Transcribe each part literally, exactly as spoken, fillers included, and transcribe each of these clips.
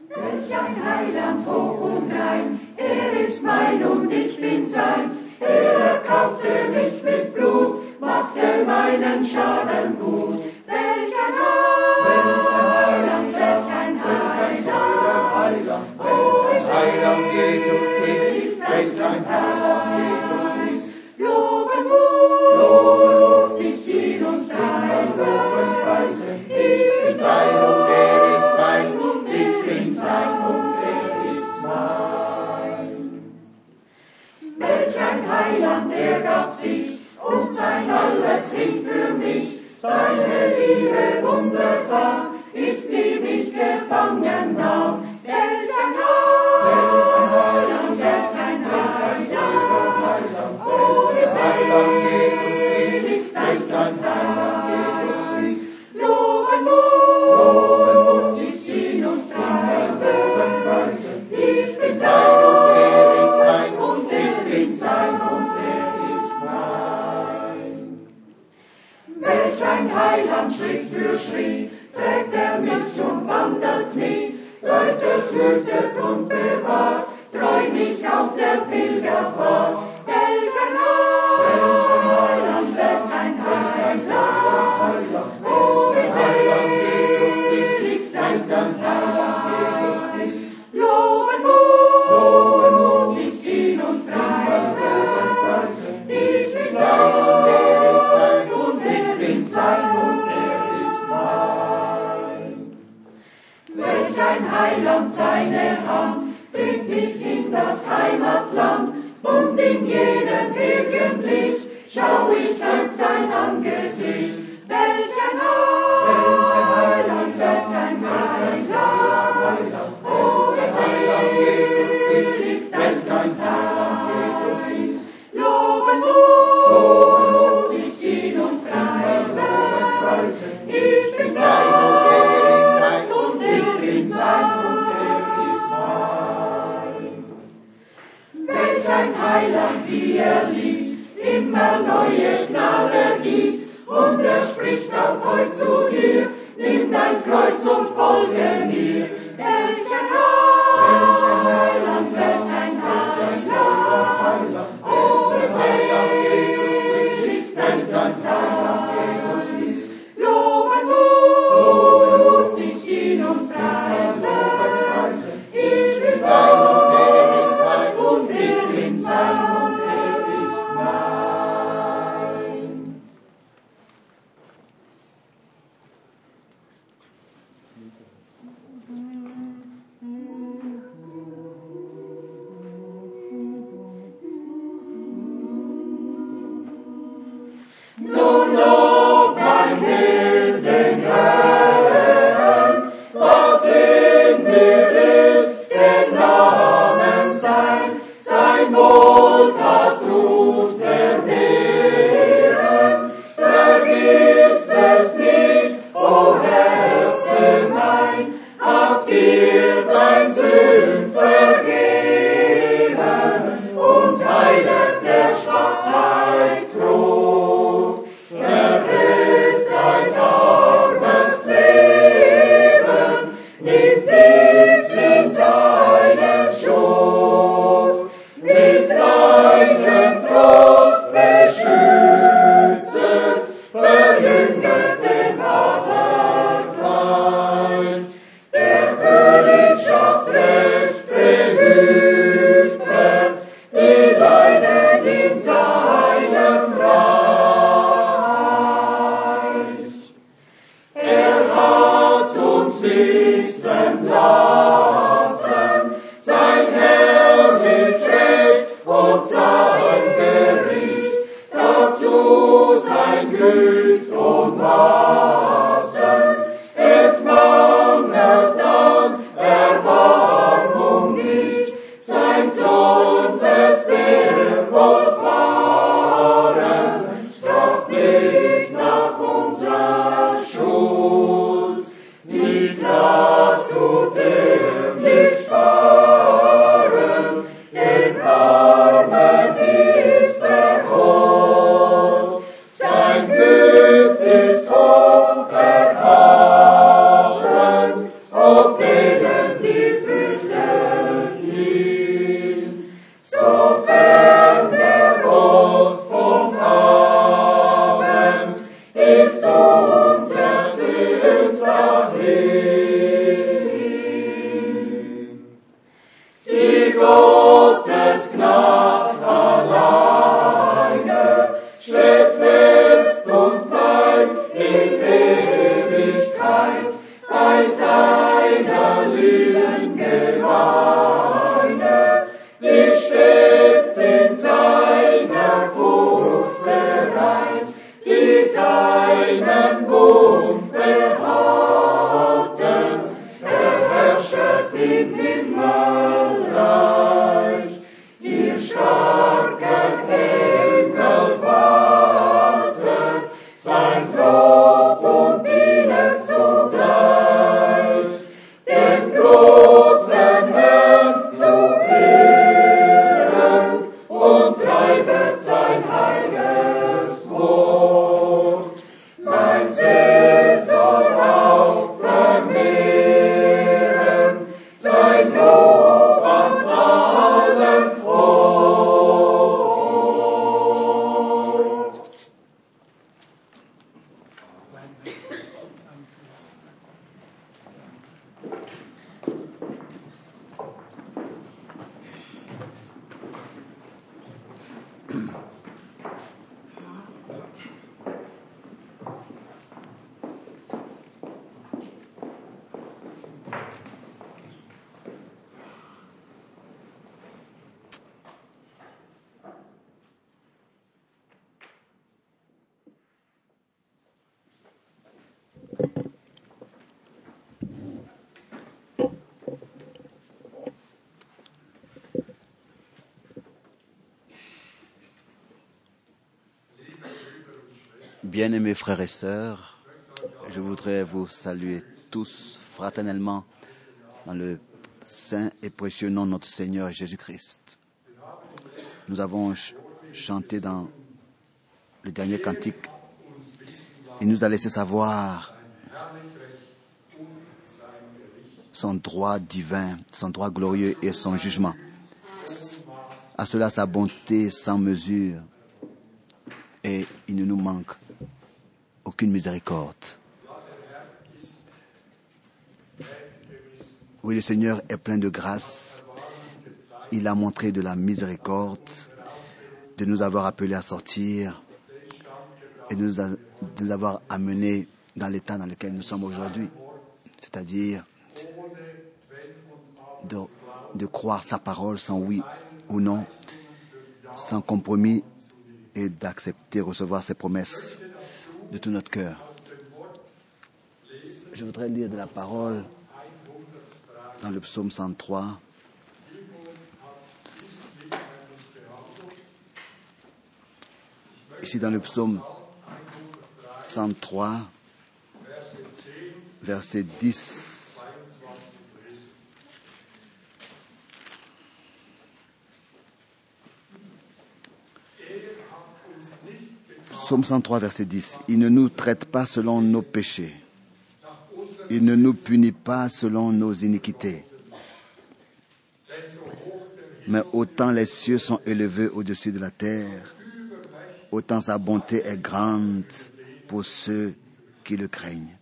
Welch ein Heiland hoch und rein, er ist mein und ich bin sein. Er erkaufte mich mit Blut, machte meinen Schaden gut. Welch ein Heiland, welch ein Heiland, oh, welch Heiland Jesus ist, welch ein Heiland Jesus ist. Loben muss ich ihn und preisen. Ich bin sein und er ist mein, und ich bin sein und er ist mein. Welch ein Heiland, er gab sich und sein alles hin für mich. Seine Liebe wundersam ist, die mich gefangen nahm. Welch ein Heiland, welch ein Heiland, oh, wie Heiland Jesus selig ist, welch ein Heiland Jesus ist. Loben muss ich ihn und preisen. Ich bin sein und er ist mein, und ich bin sein und er ist mein. Welch ein Heiland Schritt für Schritt trägt er mich und wandelt mit, leitet, hütet und bewahrt, treu mich auf der Pilgerfahrt. Welch ein Heiland, welch ein Heiland, oh, wie selig Jesus ist, welch ein Heiland Jesus ist. Loben muss ich ihn und preisen. Ich bin sein und er ist mein, und ich bin sein und er ist mein. Welch ein Heiland, seine Hand bringt mich in das Heimatland, und in jedem Irgendlicht schau ich als sein Angesicht. Welch ein Heiland, welch ein Heiland, oh, wie selig Jesus ist, welch ein Heiland Jesus ist. Loben muss ich ihn und preisen. Ich bin sein und er ist mein, und ich bin sein und er ist mein. Welch ein Heiland, wie er liebt, immer neue Gnade gibt, und er spricht auch heut zu dir, nimm dein Kreuz und folge mir. Welch ein Heiland, welch ein Heiland, oh, wie selig ist, welch ein Heiland Jesus ist. Loben muss ich ihn und preisen. Ich bin sein und er ist mein, und ich bin sein und er ist mein. Nun lob mein Sinn den Herrn, was in mir ist, den Namen sein, sein Wohltat tut vermehren. Vergiss es nicht, o Herze mein, auf die Bien-aimés frères et sœurs, je voudrais vous saluer tous fraternellement dans le saint et précieux nom de notre Seigneur Jésus-Christ. Nous avons ch- chanté dans le dernier cantique. Il nous a laissé savoir son droit divin, son droit glorieux et son jugement. À cela sa bonté sans mesure, et il ne nous manque aucune miséricorde. Oui, le Seigneur est plein de grâce. Il a montré de la miséricorde, de nous avoir appelés à sortir et de nous, a, de nous avoir amenés dans l'état dans lequel nous sommes aujourd'hui. C'est-à-dire de, de croire sa parole sans oui ou non, sans compromis, et d'accepter, recevoir ses promesses de tout notre cœur. Je voudrais lire de la parole dans le psaume cent trois. Ici dans le psaume cent trois, verset dix. Psaume cent trois, verset dix. Il ne nous traite pas selon nos péchés. Il ne nous punit pas selon nos iniquités. Mais autant les cieux sont élevés au-dessus de la terre, autant sa bonté est grande pour ceux qui le craignent.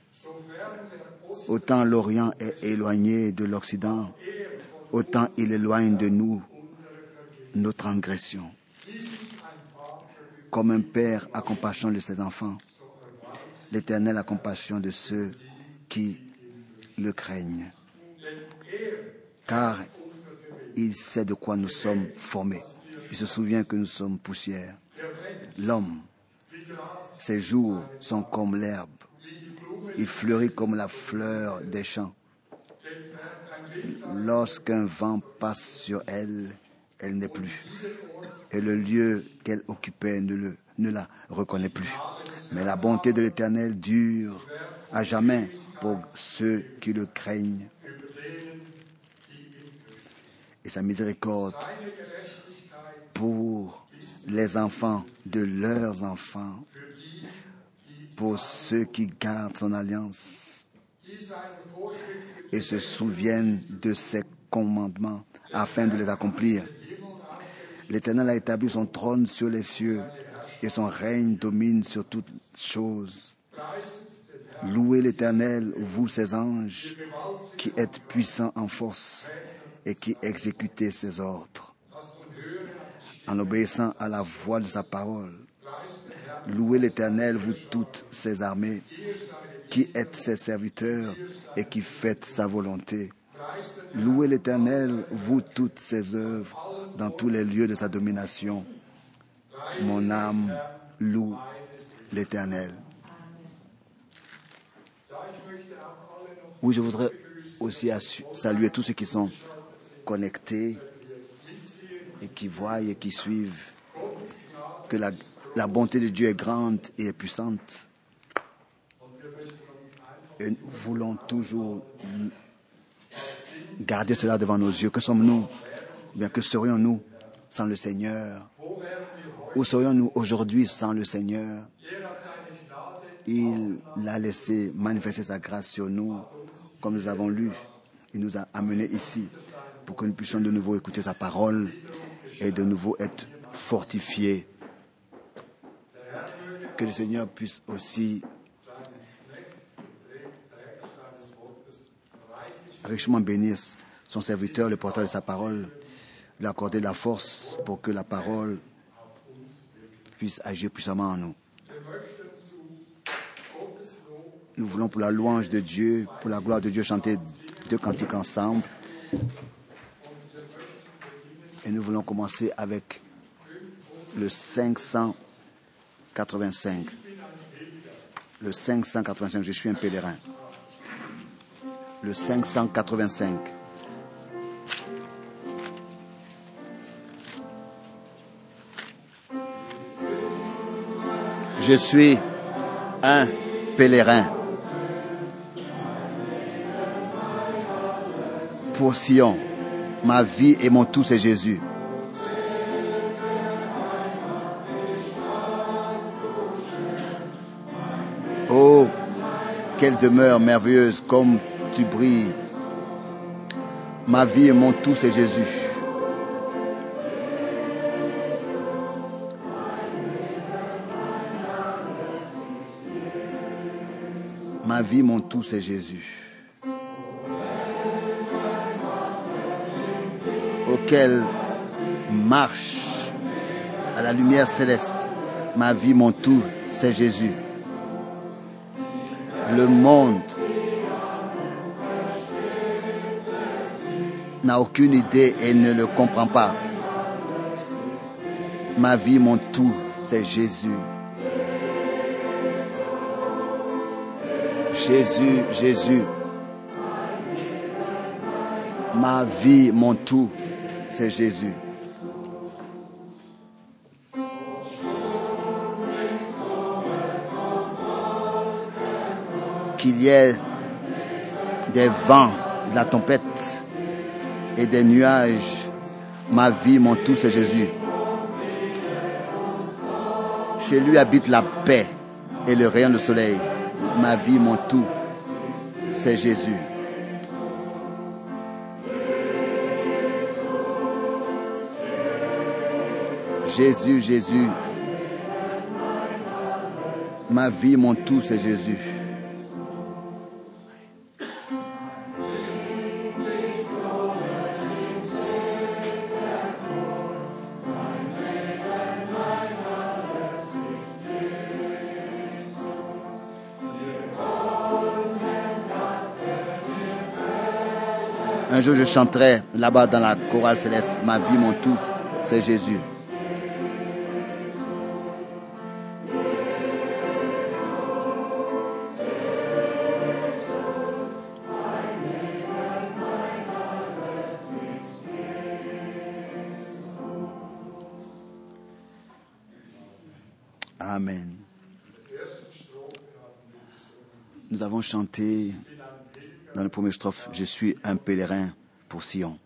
Autant l'Orient est éloigné de l'Occident, autant il éloigne de nous nos transgressions. Comme un père a compassion de ses enfants, l'Éternel a compassion de ceux qui le craignent. Car il sait de quoi nous sommes formés. Il se souvient que nous sommes poussière. L'homme, ses jours sont comme l'herbe. Il fleurit comme la fleur des champs. Lorsqu'un vent passe sur elle, elle n'est plus. Et le lieu qu'elle occupait ne, le, ne la reconnaît plus. Mais la bonté de l'Éternel dure à jamais pour ceux qui le craignent. Et sa miséricorde pour les enfants de leurs enfants, pour ceux qui gardent son alliance et se souviennent de ses commandements afin de les accomplir. L'Éternel a établi son trône sur les cieux et son règne domine sur toutes choses. Louez l'Éternel, vous ses anges, qui êtes puissants en force et qui exécutez ses ordres, en obéissant à la voix de sa parole. Louez l'Éternel, vous toutes ses armées, qui êtes ses serviteurs et qui faites sa volonté. Louez l'Éternel, vous toutes ses œuvres, dans tous les lieux de sa domination. Mon âme loue l'Éternel. Oui, je voudrais aussi saluer tous ceux qui sont connectés et qui voient et qui suivent que la, la bonté de Dieu est grande et est puissante. Et nous voulons toujours garder cela devant nos yeux. Que sommes-nous? Bien, que serions-nous sans le Seigneur? Où serions-nous aujourd'hui sans le Seigneur? Il a laissé manifester sa grâce sur nous, comme nous avons lu. Il nous a amenés ici pour que nous puissions de nouveau écouter sa parole et de nouveau être fortifiés. Que le Seigneur puisse aussi richement bénir son serviteur, le porteur de sa parole, lui accorder la force pour que la parole puisse agir puissamment en nous. Nous voulons pour la louange de Dieu, pour la gloire de Dieu, chanter deux cantiques ensemble. Et nous voulons commencer avec le cinq cent quatre-vingt-cinq. Le cinq cent quatre-vingt-cinq, je suis un pèlerin. Le cinq cent quatre-vingt-cinq. Je suis un pèlerin pour Sion. Ma vie et mon tout, c'est Jésus. Oh, quelle demeure merveilleuse comme tu brilles. Ma vie et mon tout, c'est Jésus. Ma vie, mon tout, c'est Jésus. Auquel marche à la lumière céleste. Ma vie, mon tout, c'est Jésus. Le monde n'a aucune idée et ne le comprend pas. Ma vie, mon tout, c'est Jésus. Jésus, Jésus. Ma vie, mon tout, c'est Jésus. Qu'il y ait des vents, de la tempête et des nuages, ma vie, mon tout, c'est Jésus. Chez lui habite la paix et le rayon de soleil. Ma vie, mon tout, c'est Jésus. Jésus, Jésus. Ma vie, mon tout, c'est Jésus. Un jour, je chanterai là-bas dans la chorale céleste. Ma vie, mon tout, c'est Jésus. Amen. Nous avons chanté dans le premier strophe, je suis un pèlerin pour Sion.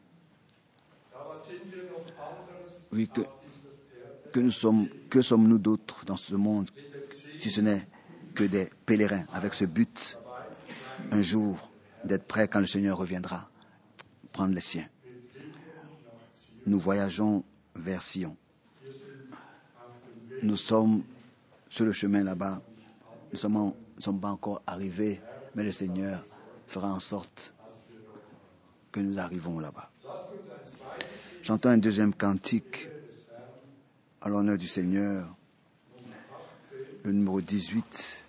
Oui, que, que nous sommes, que sommes-nous d'autres dans ce monde, si ce n'est que des pèlerins, avec ce but, un jour, d'être prêts quand le Seigneur reviendra, prendre les siens. Nous voyageons vers Sion. Nous sommes sur le chemin là-bas. Nous sommes, en, nous sommes pas encore arrivés, mais le Seigneur fera en sorte que nous arrivons là-bas. Chantons un deuxième cantique à l'honneur du Seigneur, le numéro dix-huit.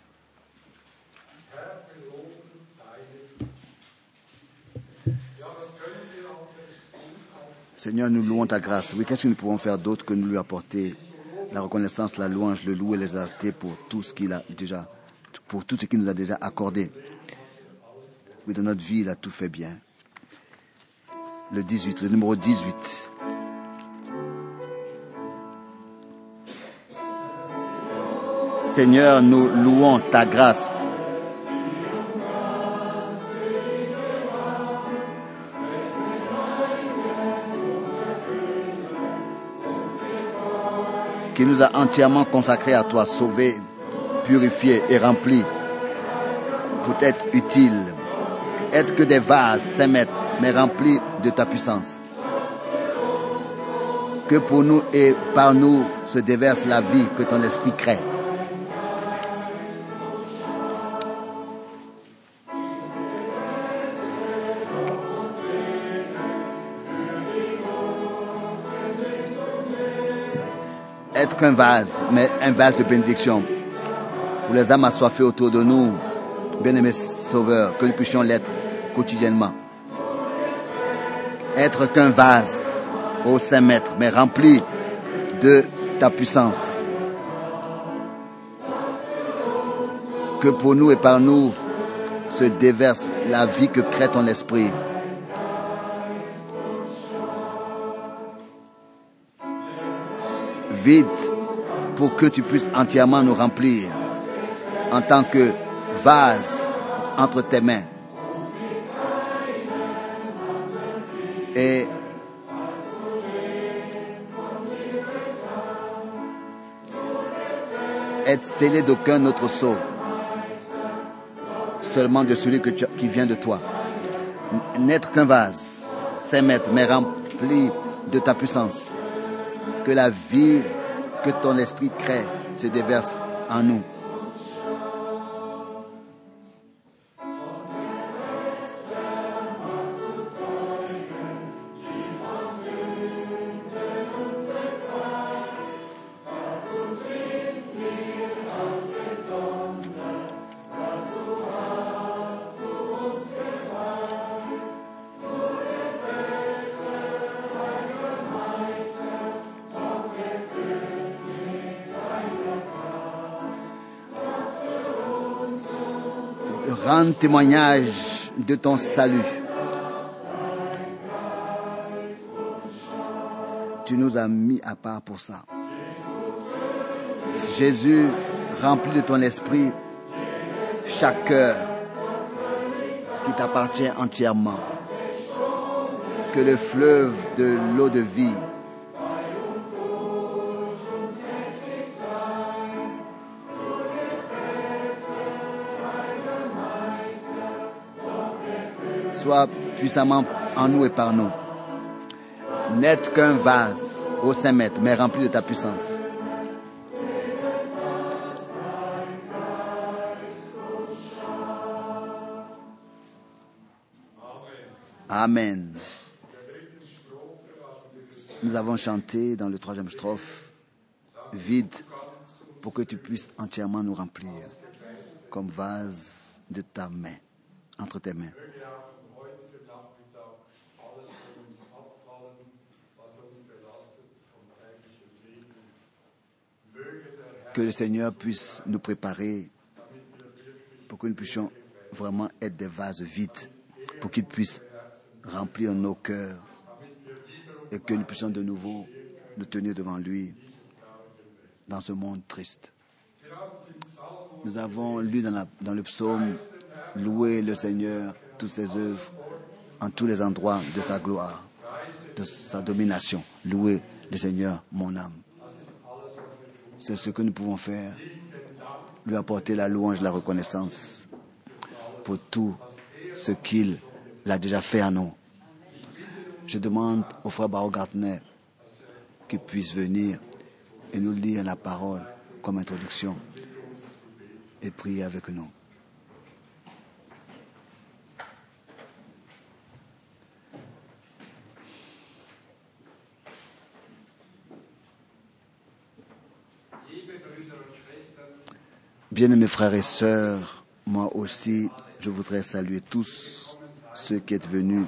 Seigneur, nous louons ta grâce. Oui, qu'est-ce que nous pouvons faire d'autre que nous lui apporter la reconnaissance, la louange, le loup et l'exalter pour tout ce qu'il a déjà, pour tout ce qu'il nous a déjà accordé. Oui, dans notre vie, il a tout fait bien. Le dix-huit, le numéro dix-huit. Seigneur, nous louons ta grâce. Qui nous a entièrement consacrés à toi, sauvés, purifiés et remplis pour être utiles. Être que des vases, saint maître, mais remplis de ta puissance. Que pour nous et par nous se déverse la vie que ton esprit crée. Être qu'un vase, mais un vase de bénédiction. Pour les âmes assoiffées autour de nous, bien-aimés sauveurs, que nous puissions l'être quotidiennement. Être qu'un vase, ô Saint Maître, mais rempli de ta puissance. Que pour nous et par nous se déverse la vie que crée ton esprit. Vide pour que tu puisses entièrement nous remplir en tant que vase entre tes mains. Et être scellé d'aucun autre sceau, seulement de celui que tu, qui vient de toi. N'être qu'un vase, cinq mètres, mais rempli de ta puissance. Que la vie que ton esprit crée se déverse en nous. Rendre témoignage de ton salut. Tu nous as mis à part pour ça. Jésus, rempli de ton esprit, chaque cœur qui t'appartient entièrement. Que le fleuve de l'eau de vie soit puissamment en nous et par nous. N'être qu'un vase au cinq mètres, mais rempli de ta puissance. Amen. Nous avons chanté dans le troisième strophe, vide, pour que tu puisses entièrement nous remplir, comme vase de ta main, entre tes mains. Que le Seigneur puisse nous préparer pour que nous puissions vraiment être des vases vides, pour qu'il puisse remplir nos cœurs et que nous puissions de nouveau nous tenir devant lui dans ce monde triste. Nous avons lu dans, la, dans le psaume « Louez le Seigneur, toutes ses œuvres, en tous les endroits de sa gloire, de sa domination. Louez le Seigneur, mon âme. » C'est ce que nous pouvons faire, lui apporter la louange, la reconnaissance pour tout ce qu'il a déjà fait à nous. Je demande au frère Barrow Gartner qu'il puisse venir et nous lire la parole comme introduction et prier avec nous. Bien-aimés frères et sœurs, moi aussi, je voudrais saluer tous ceux qui êtes venus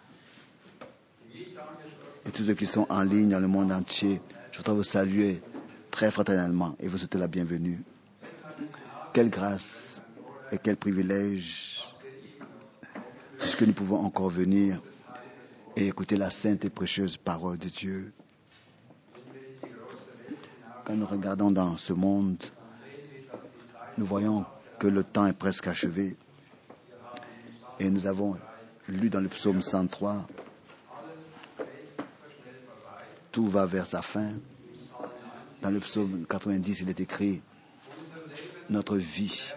et tous ceux qui sont en ligne dans le monde entier. Je voudrais vous saluer très fraternellement et vous souhaiter la bienvenue. Quelle grâce et quel privilège, puisque nous pouvons encore venir et écouter la sainte et précieuse parole de Dieu. Quand nous regardons dans ce monde, nous voyons que le temps est presque achevé. Et nous avons lu dans le psaume cent trois, tout va vers sa fin. Dans le psaume quatre-vingt-dix, il est écrit, notre vie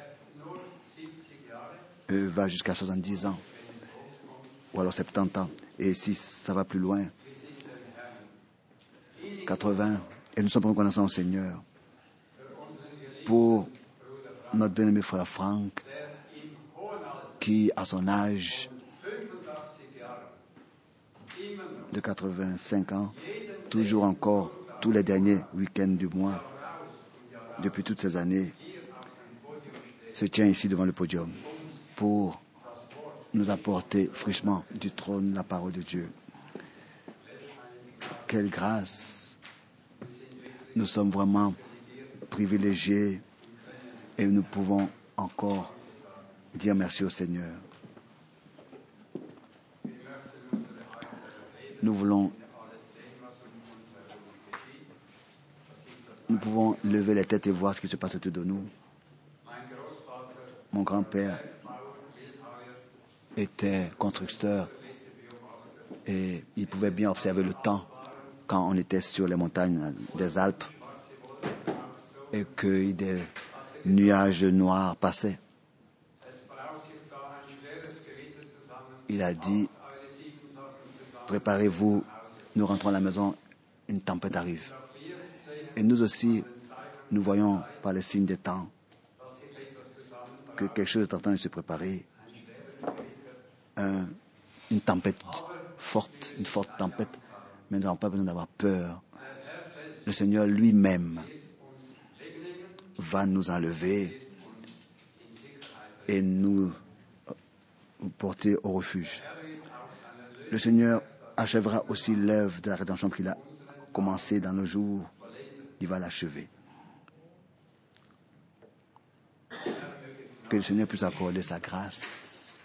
euh, va jusqu'à soixante-dix ans, ou alors soixante-dix ans. Et si ça va plus loin, quatre-vingts. Et nous sommes reconnaissants au Seigneur pour notre bien-aimé frère Franck, qui, à son âge de quatre-vingt-cinq ans, toujours encore, tous les derniers week-ends du mois, depuis toutes ces années, se tient ici devant le podium pour nous apporter fraîchement du trône la parole de Dieu. Quelle grâce! Nous sommes vraiment privilégiés et nous pouvons encore dire merci au Seigneur. Nous voulons, nous pouvons lever les têtes et voir ce qui se passe autour de nous. Mon grand-père était constructeur et il pouvait bien observer le temps quand on était sur les montagnes des Alpes et que des nuages noirs passaient. Il a dit, préparez-vous, nous rentrons à la maison, une tempête arrive. Et nous aussi, nous voyons par les signes des temps que quelque chose est en train de se préparer. Un, une tempête forte, une forte tempête, mais nous n'avons pas besoin d'avoir peur. Le Seigneur lui-même va nous enlever et nous porter au refuge. Le Seigneur achèvera aussi l'œuvre de la rédemption qu'il a commencé dans le jour. Il va l'achever. Que le Seigneur puisse accorder sa grâce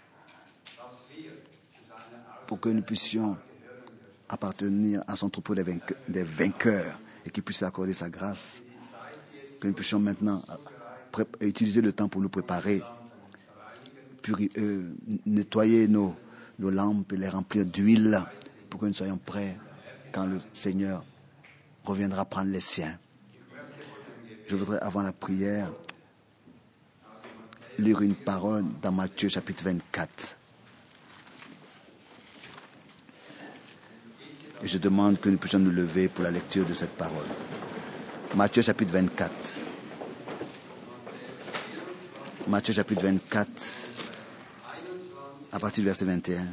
pour que nous puissions appartenir à son troupeau des vainqueurs, des vainqueurs et qu'il puisse accorder sa grâce. Que nous puissions maintenant utiliser le temps pour nous préparer, puri, euh, nettoyer nos, nos lampes et les remplir d'huile pour que nous soyons prêts quand le Seigneur reviendra prendre les siens. Je voudrais, avant la prière, lire une parole dans Matthieu chapitre vingt-quatre. Et je demande que nous puissions nous lever pour la lecture de cette parole. Matthieu chapitre vingt-quatre. Matthieu chapitre vingt-quatre, à partir du verset vingt et un.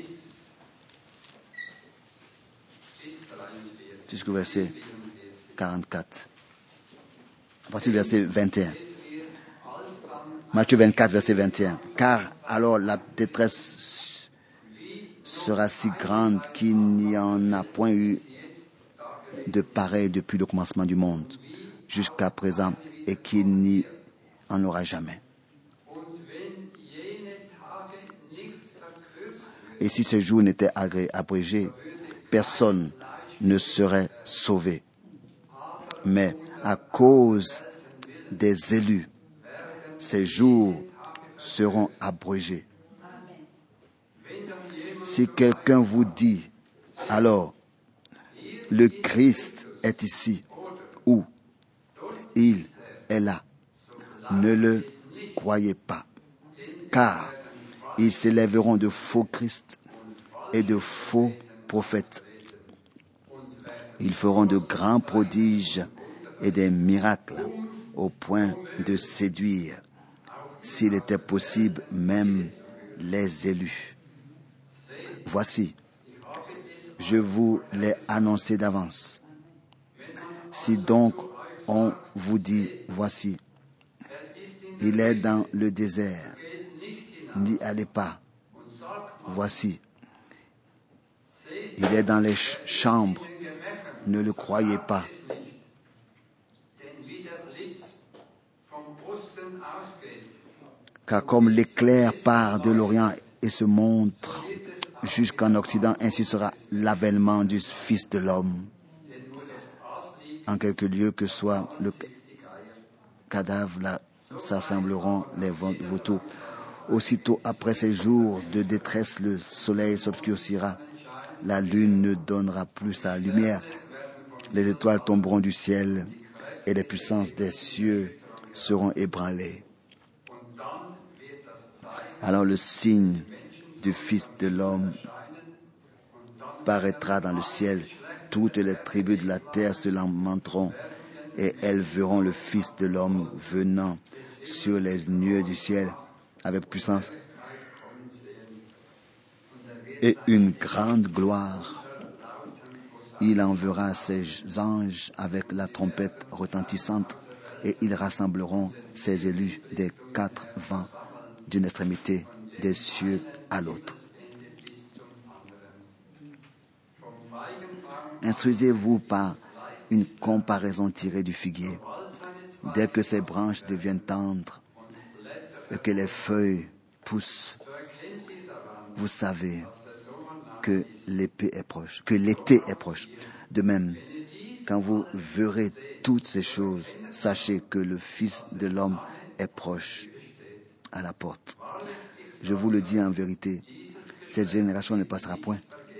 Jusqu'au verset quarante-quatre. À partir du verset vingt et un. Matthieu vingt-quatre, verset vingt et un. Car alors la détresse sera si grande qu'il n'y en a point eu de pareil depuis le commencement du monde jusqu'à présent et qu'il n'y en aura jamais. Et si ces jours n'étaient abrégés, personne ne serait sauvé. Mais à cause des élus, ces jours seront abrégés. Si quelqu'un vous dit, alors, le Christ est ici, ou il est là, ne le croyez pas, car ils s'élèveront de faux Christ et de faux prophètes. Ils feront de grands prodiges et des miracles au point de séduire, s'il était possible, même les élus. Voici, je vous l'ai annoncé d'avance. Si donc on vous dit, voici, il est dans le désert, n'y allez pas. Voici, il est dans les ch- chambres, ne le croyez pas. Car comme l'éclair part de l'Orient et se montre jusqu'en Occident, ainsi sera l'avènement du Fils de l'homme. En quelque lieu que soit le cadavre, là s'assembleront les vautours. Aussitôt après ces jours de détresse, le soleil s'obscurcira, la lune ne donnera plus sa lumière, les étoiles tomberont du ciel et les puissances des cieux seront ébranlées. Alors le signe du Fils de l'homme paraîtra dans le ciel. Toutes les tribus de la terre se lamenteront et elles verront le Fils de l'homme venant sur les nuées du ciel avec puissance et une grande gloire. Il enverra ses anges avec la trompette retentissante et ils rassembleront ses élus des quatre vents d'une extrémité des cieux à l'autre. Instruisez-vous par une comparaison tirée du figuier. Dès que ses branches deviennent tendres et que les feuilles poussent, vous savez que l'épée est proche, que l'été est proche. De même, quand vous verrez toutes ces choses, sachez que le Fils de l'homme est proche à la porte. Je vous le dis en vérité, cette génération ne passera point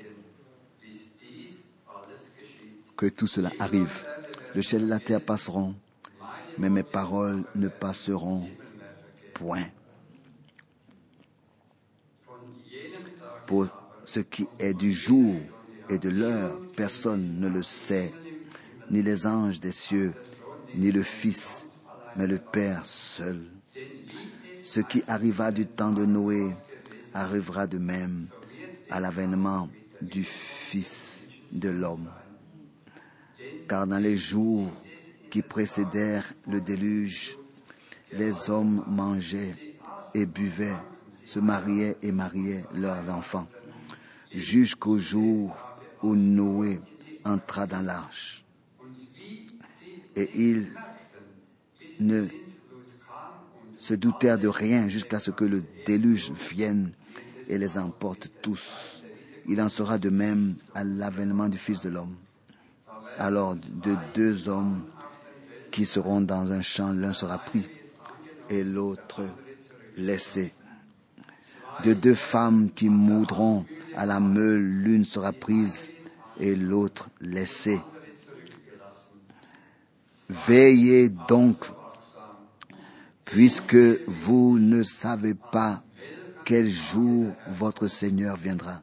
que tout cela arrive. Le ciel et la terre passeront, mais mes paroles ne passeront point. Pour ce qui est du jour et de l'heure, personne ne le sait, ni les anges des cieux, ni le Fils, mais le Père seul. Ce qui arriva du temps de Noé arrivera de même à l'avènement du Fils de l'homme. Car dans les jours qui précédèrent le déluge, les hommes mangeaient et buvaient, se mariaient et mariaient leurs enfants, jusqu'au jour où Noé entra dans l'arche. Et ils ne se doutèrent de rien jusqu'à ce que le déluge vienne et les emporte tous. Il en sera de même à l'avènement du Fils de l'homme. Alors de deux hommes qui seront dans un champ, l'un sera pris et l'autre laissé. De deux femmes qui moudront à la meule, l'une sera prise et l'autre laissée. Veillez donc, puisque vous ne savez pas quel jour votre Seigneur viendra.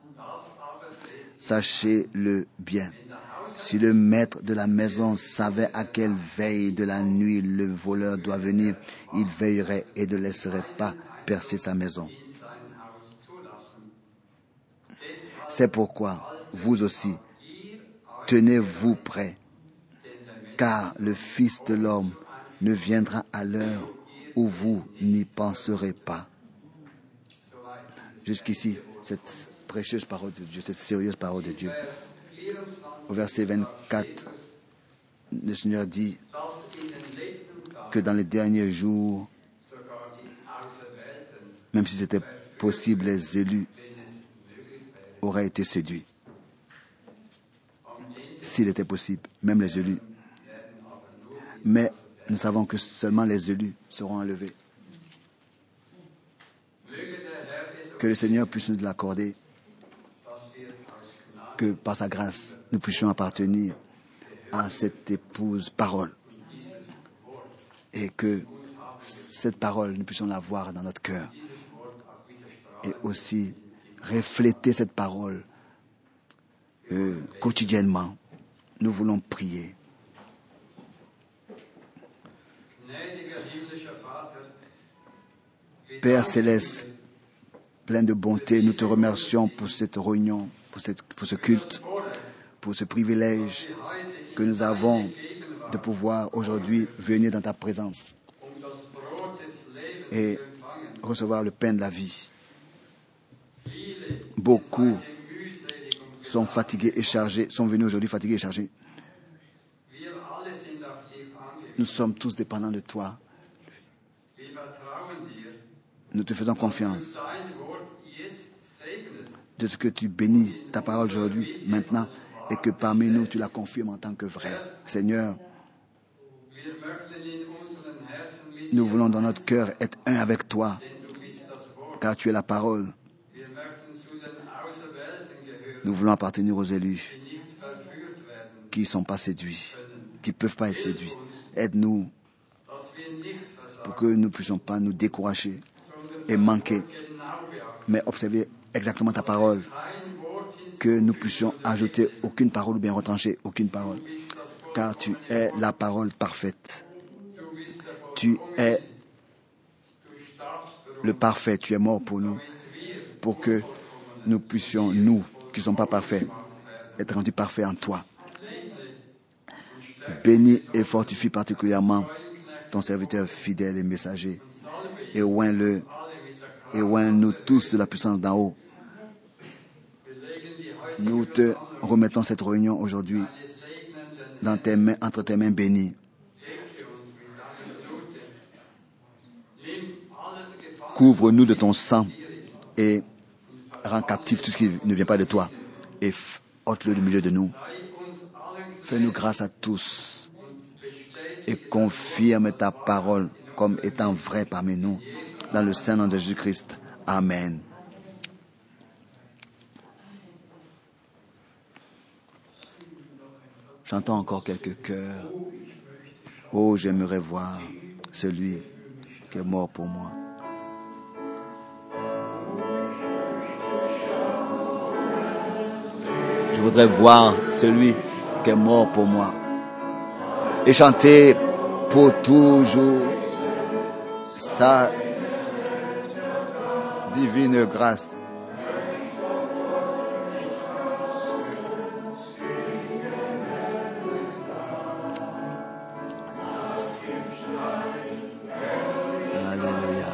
Sachez-le bien. Si le maître de la maison savait à quelle veille de la nuit le voleur doit venir, il veillerait et ne laisserait pas percer sa maison. C'est pourquoi, vous aussi, tenez-vous prêts, car le Fils de l'homme ne viendra à l'heure où vous n'y penserez pas. Jusqu'ici, cette précieuse parole de Dieu, cette sérieuse parole de Dieu. Au verset vingt-quatre, le Seigneur dit que dans les derniers jours, même si c'était possible, les élus auraient été séduits. S'il était possible, même les élus. Mais nous savons que seulement les élus seront enlevés. Que le Seigneur puisse nous l'accorder, que par sa grâce, nous puissions appartenir à cette épouse parole. Et que cette parole, nous puissions la voir dans notre cœur. Et aussi refléter cette parole euh, quotidiennement. Nous voulons prier. Père céleste, plein de bonté, nous te remercions pour cette réunion, pour, cette, pour ce culte, pour ce privilège que nous avons de pouvoir aujourd'hui venir dans ta présence et recevoir le pain de la vie. Beaucoup sont fatigués et chargés, sont venus aujourd'hui fatigués et chargés. Nous sommes tous dépendants de toi. Nous te faisons confiance de ce que tu bénis ta parole aujourd'hui, maintenant, et que parmi nous, tu la confirmes en tant que vraie. Seigneur, nous voulons dans notre cœur être un avec toi, car tu es la parole. Nous voulons appartenir aux élus qui ne sont pas séduits, qui ne peuvent pas être séduits. Aide-nous pour que nous ne puissions pas nous décourager et manquer, mais observer exactement ta parole, que nous puissions ajouter aucune parole ou bien retrancher aucune parole, car tu es la parole parfaite. Tu es le parfait, tu es mort pour nous, pour que nous puissions, nous qui ne sommes pas parfaits, être rendus parfaits en toi. Bénis et fortifie particulièrement ton serviteur fidèle et messager, et oins-le, et oins-nous tous de la puissance d'en haut. Nous te remettons cette réunion aujourd'hui dans tes mains, entre tes mains bénies. Couvre-nous de ton sang et rends captif tout ce qui ne vient pas de toi et ôte-le du milieu de nous. Fais-nous grâce à tous et confirme ta parole comme étant vraie parmi nous. Dans le Saint nom de Jésus-Christ. Amen. Chantons encore quelques chœurs. Oh, j'aimerais voir celui qui est mort pour moi. Je voudrais voir celui qui est mort pour moi. Et chanter pour toujours sa divine grâce. Alléluia.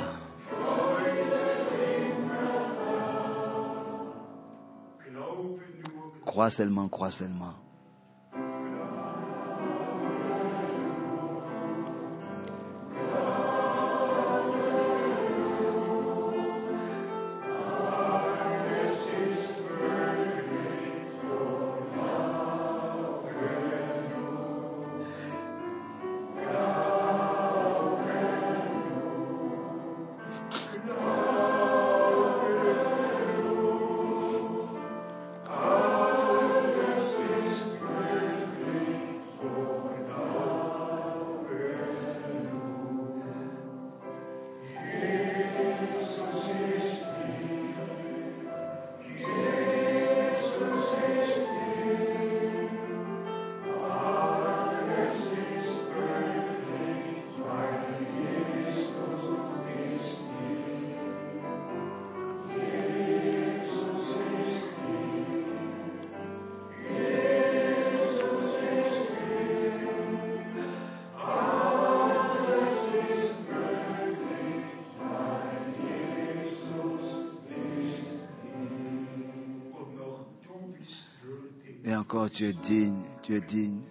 Crois seulement, crois seulement. Et encore, tu es digne, tu es digne.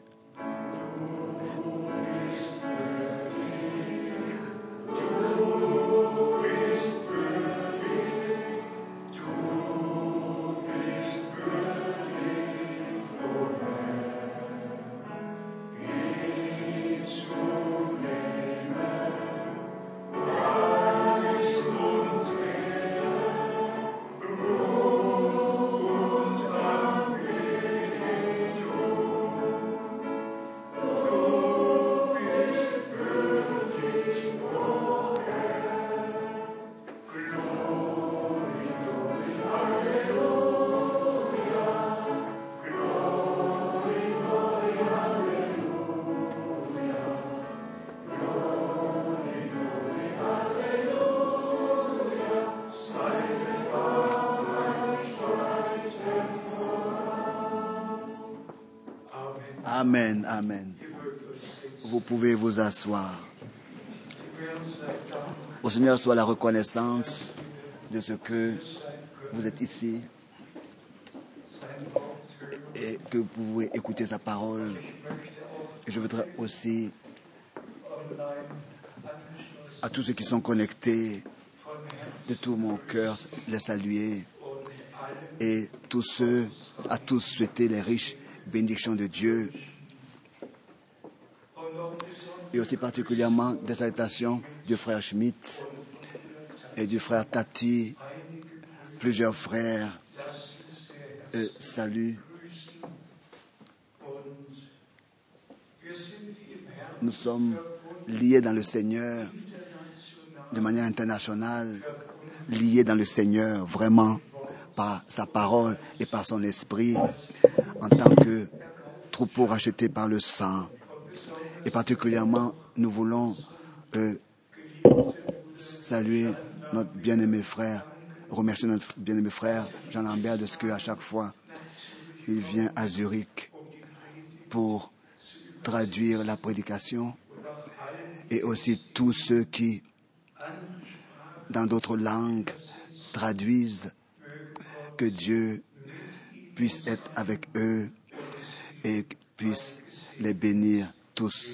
Amen, amen. Vous pouvez vous asseoir. Au Seigneur soit la reconnaissance de ce que vous êtes ici et que vous pouvez écouter sa parole. Et je voudrais aussi à tous ceux qui sont connectés de tout mon cœur les saluer et tous ceux, à tous souhaiter les riches bénédictions de Dieu. Et aussi particulièrement des salutations du frère Schmidt et du frère Tati, plusieurs frères. Euh, salut. Nous sommes liés dans le Seigneur de manière internationale, liés dans le Seigneur vraiment par sa parole et par son esprit en tant que troupeau racheté par le sang. Et particulièrement, nous voulons euh, saluer notre bien-aimé frère, remercier notre bien-aimé frère Jean Lambert de ce qu'à chaque fois, il vient à Zurich pour traduire la prédication et aussi tous ceux qui, dans d'autres langues, traduisent, que Dieu puisse être avec eux et puisse les bénir tous.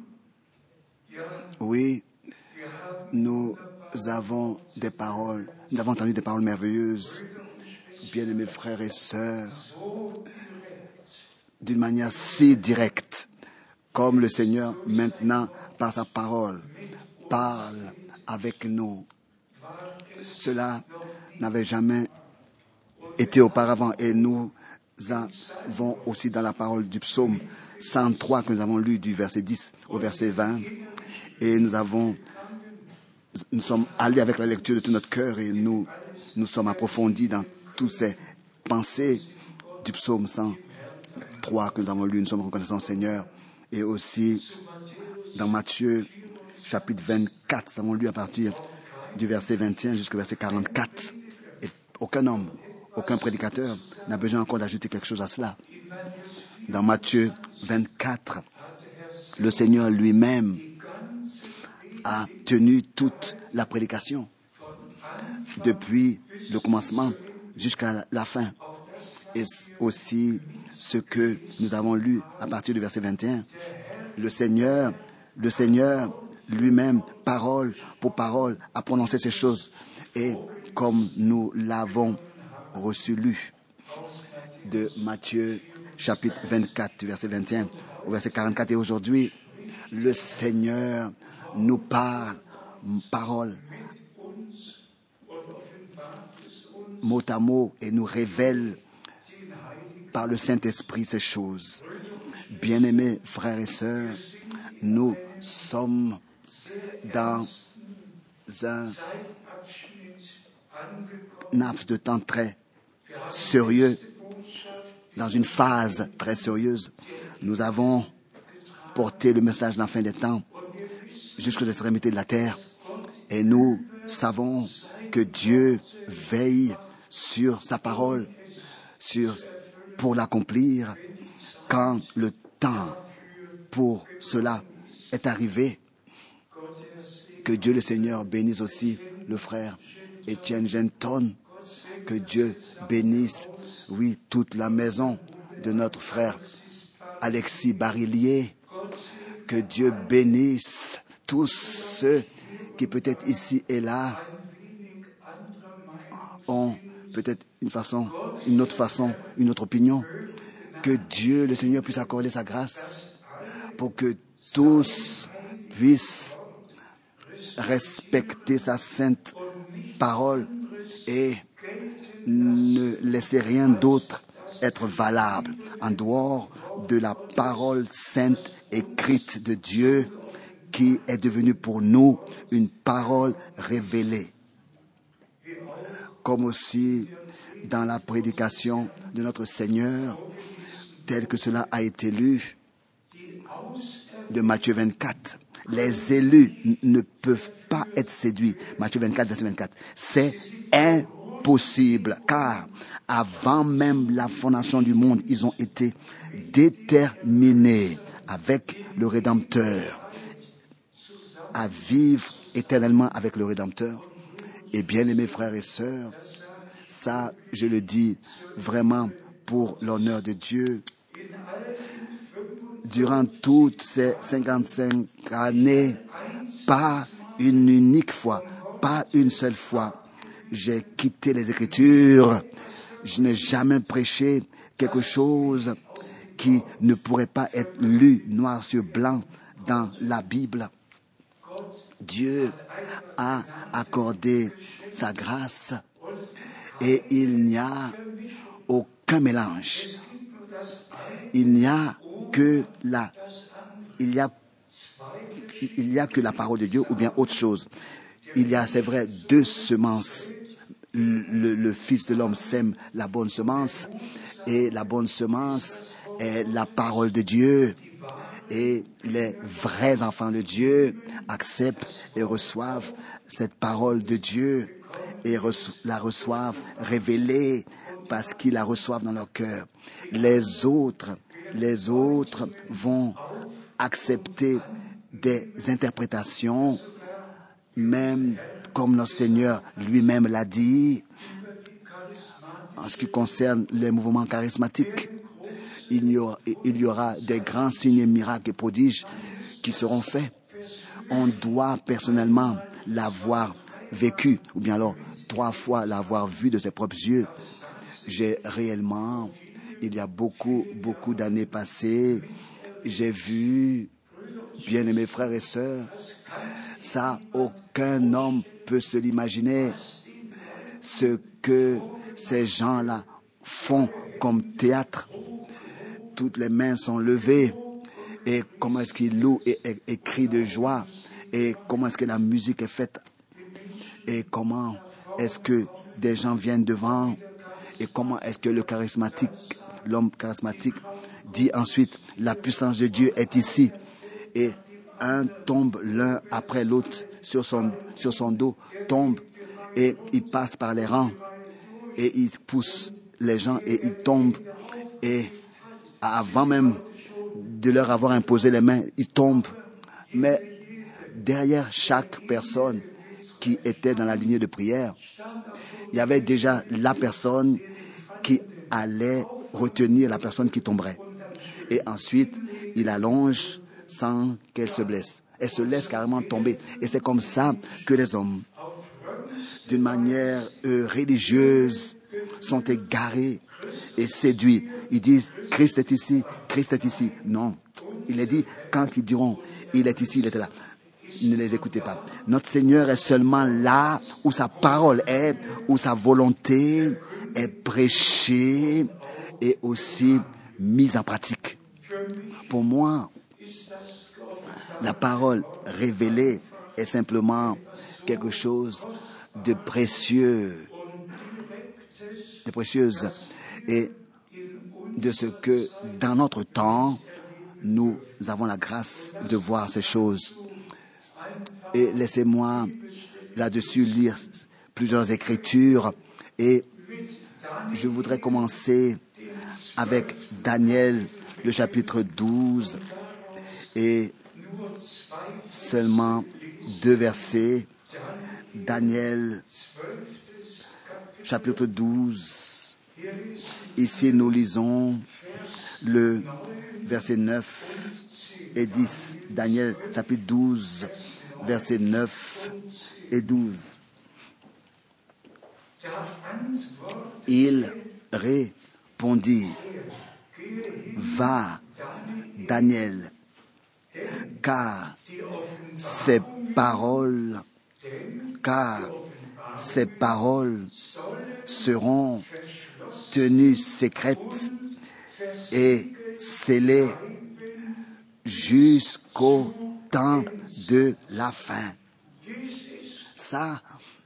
Oui, nous avons des paroles, nous avons entendu des paroles merveilleuses, bien-aimés frères et sœurs, d'une manière si directe, comme le Seigneur maintenant, par sa parole, parle avec nous. Cela n'avait jamais été auparavant et nous avons aussi dans la parole du psaume cent trois que nous avons lu du verset dix au verset vingt et nous avons nous sommes allés avec la lecture de tout notre cœur et nous nous sommes approfondis dans toutes ces pensées du psaume cent trois que nous avons lu. Nous sommes reconnaissants au Seigneur. Et aussi dans Matthieu chapitre vingt-quatre, nous avons lu à partir du verset vingt et un jusqu'au verset quarante-quatre. Et aucun homme, aucun prédicateur n'a besoin encore d'ajouter quelque chose à cela. Dans Matthieu vingt-quatre, le Seigneur lui-même a tenu toute la prédication depuis le commencement jusqu'à la fin. Et aussi ce que nous avons lu à partir du verset vingt et un. Le Seigneur, le Seigneur lui-même, parole pour parole, a prononcé ces choses. Et comme nous l'avons reçu lu de Matthieu chapitre vingt-quatre, du verset vingt et un au verset quarante-quatre. Et aujourd'hui, le Seigneur nous parle, parole, mot à mot, et nous révèle par le Saint-Esprit ces choses. Bien-aimés frères et sœurs, nous sommes dans un laps de temps très sérieux, dans une phase très sérieuse. Nous avons porté le message de la fin des temps jusqu'aux extrémités de la terre et nous savons que Dieu veille sur sa parole, sur pour l'accomplir quand le temps pour cela est arrivé. Que Dieu le Seigneur bénisse aussi le frère Étienne Genton. Que Dieu bénisse, oui, toute la maison de notre frère Alexis Barillier. Que Dieu bénisse tous ceux qui peut-être ici et là ont peut-être une façon, une autre façon, une autre opinion. Que Dieu, le Seigneur, puisse accorder sa grâce pour que tous puissent respecter sa sainte parole et ne laisser rien d'autre être valable en dehors de la parole sainte écrite de Dieu qui est devenue pour nous une parole révélée. Comme aussi dans la prédication de notre Seigneur, tel que cela a été lu de Matthieu vingt-quatre. Les élus ne peuvent pas être séduits. Matthieu vingt-quatre, verset vingt-quatre. C'est impossible, car avant même la fondation du monde, ils ont été déterminés avec le Rédempteur à vivre éternellement avec le Rédempteur. Et bien aimés frères et sœurs, ça, je le dis vraiment pour l'honneur de Dieu. Durant toutes ces cinquante-cinq années, pas une unique fois, pas une seule fois, j'ai quitté les Écritures. Je n'ai jamais prêché quelque chose qui ne pourrait pas être lu noir sur blanc dans la Bible. Dieu a accordé sa grâce et il n'y a aucun mélange. Il n'y a que la, il y a, il y a que la parole de Dieu ou bien autre chose. Il y a, c'est vrai, deux semences. Le, le, le Fils de l'homme sème la bonne semence et la bonne semence est la parole de Dieu. Et les vrais enfants de Dieu acceptent et reçoivent cette parole de Dieu et reço- la reçoivent révélée parce qu'ils la reçoivent dans leur cœur. Les autres, les autres vont accepter des interprétations, même comme notre Seigneur lui-même l'a dit, en ce qui concerne les mouvements charismatiques. Il y, aura, il y aura des grands signes, miracles et prodiges qui seront faits. On doit personnellement l'avoir vécu, ou bien alors trois fois l'avoir vu de ses propres yeux. J'ai réellement, il y a beaucoup, beaucoup d'années passées, j'ai vu, bien-aimés frères et sœurs, ça, aucun homme peut se l'imaginer, ce que ces gens-là font comme théâtre. Toutes les mains sont levées, et comment est-ce qu'ils louent et, et, et crient de joie, et comment est-ce que la musique est faite, et comment est-ce que des gens viennent devant, et comment est-ce que le charismatique, l'homme charismatique dit ensuite, la puissance de Dieu est ici, et un tombe l'un après l'autre sur son, sur son dos, tombe, et il passe par les rangs, et il pousse les gens, et il tombe, et avant même de leur avoir imposé les mains, ils tombent. Mais derrière chaque personne qui était dans la lignée de prière, il y avait déjà la personne qui allait retenir la personne qui tomberait. Et ensuite, il allonge sans qu'elle se blesse. Elle se laisse carrément tomber. Et c'est comme ça que les hommes, d'une manière euh, religieuse, sont égarés et séduits. Ils disent, Christ est ici, Christ est ici. Non, il est dit, quand ils diront, il est ici, il était là. Ne les écoutez pas. Notre Seigneur est seulement là où sa parole est, où sa volonté est prêchée et aussi mise en pratique. Pour moi, la parole révélée est simplement quelque chose de précieux, de précieuse, et de ce que dans notre temps, nous avons la grâce de voir ces choses. Et laissez-moi là-dessus lire plusieurs écritures, et je voudrais commencer avec Daniel, le chapitre douze, et seulement deux versets. Daniel, chapitre douze. Ici, nous lisons le verset neuf et dix. Daniel, chapitre douze, versets neuf et douze. Il répondit, va, Daniel, car ces paroles, car ces paroles seront tenues secrètes et scellées jusqu'au temps de la fin. Ça,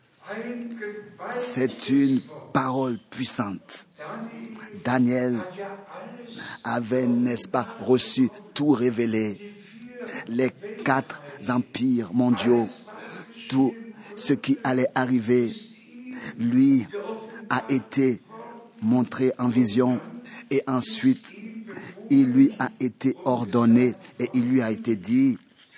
c'est une parole puissante. Daniel avait, n'est-ce pas, reçu tout révélé. Les quatre empires mondiaux, tout ce qui allait arriver, lui a été montré en vision, et ensuite il lui a été ordonné et il lui a été dit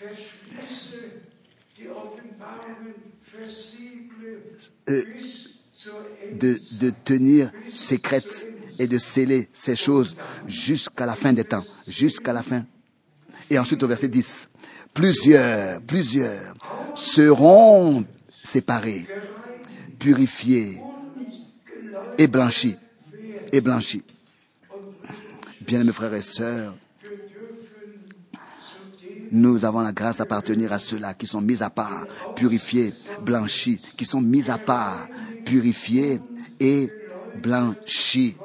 euh, de, de tenir secrète et de sceller ces choses jusqu'à la fin des temps, jusqu'à la fin. Et ensuite au verset dix, plusieurs, plusieurs seront séparés, purifiés et blanchis, et blanchis. Bien mes frères et sœurs, nous avons la grâce d'appartenir à ceux-là qui sont mis à part, purifiés, blanchis, qui sont mis à part, purifiés et blanchis.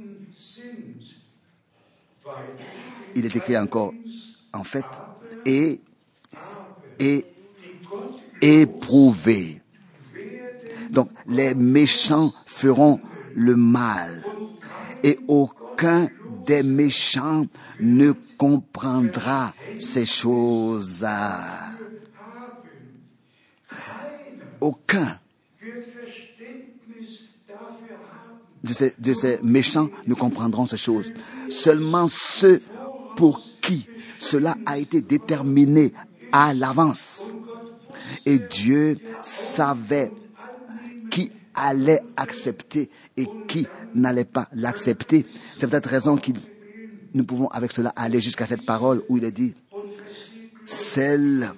Il est écrit encore, en fait, et, et éprouvés. Donc, les méchants feront le mal, et aucun des méchants ne comprendra ces choses. Aucun de ces, de ces méchants ne comprendront ces choses. Seulement ceux pour qui cela a été déterminé à l'avance. Et Dieu savait qui allait accepter et qui n'allait pas l'accepter. C'est peut-être raison que nous pouvons avec cela aller jusqu'à cette parole où il est dit « Celle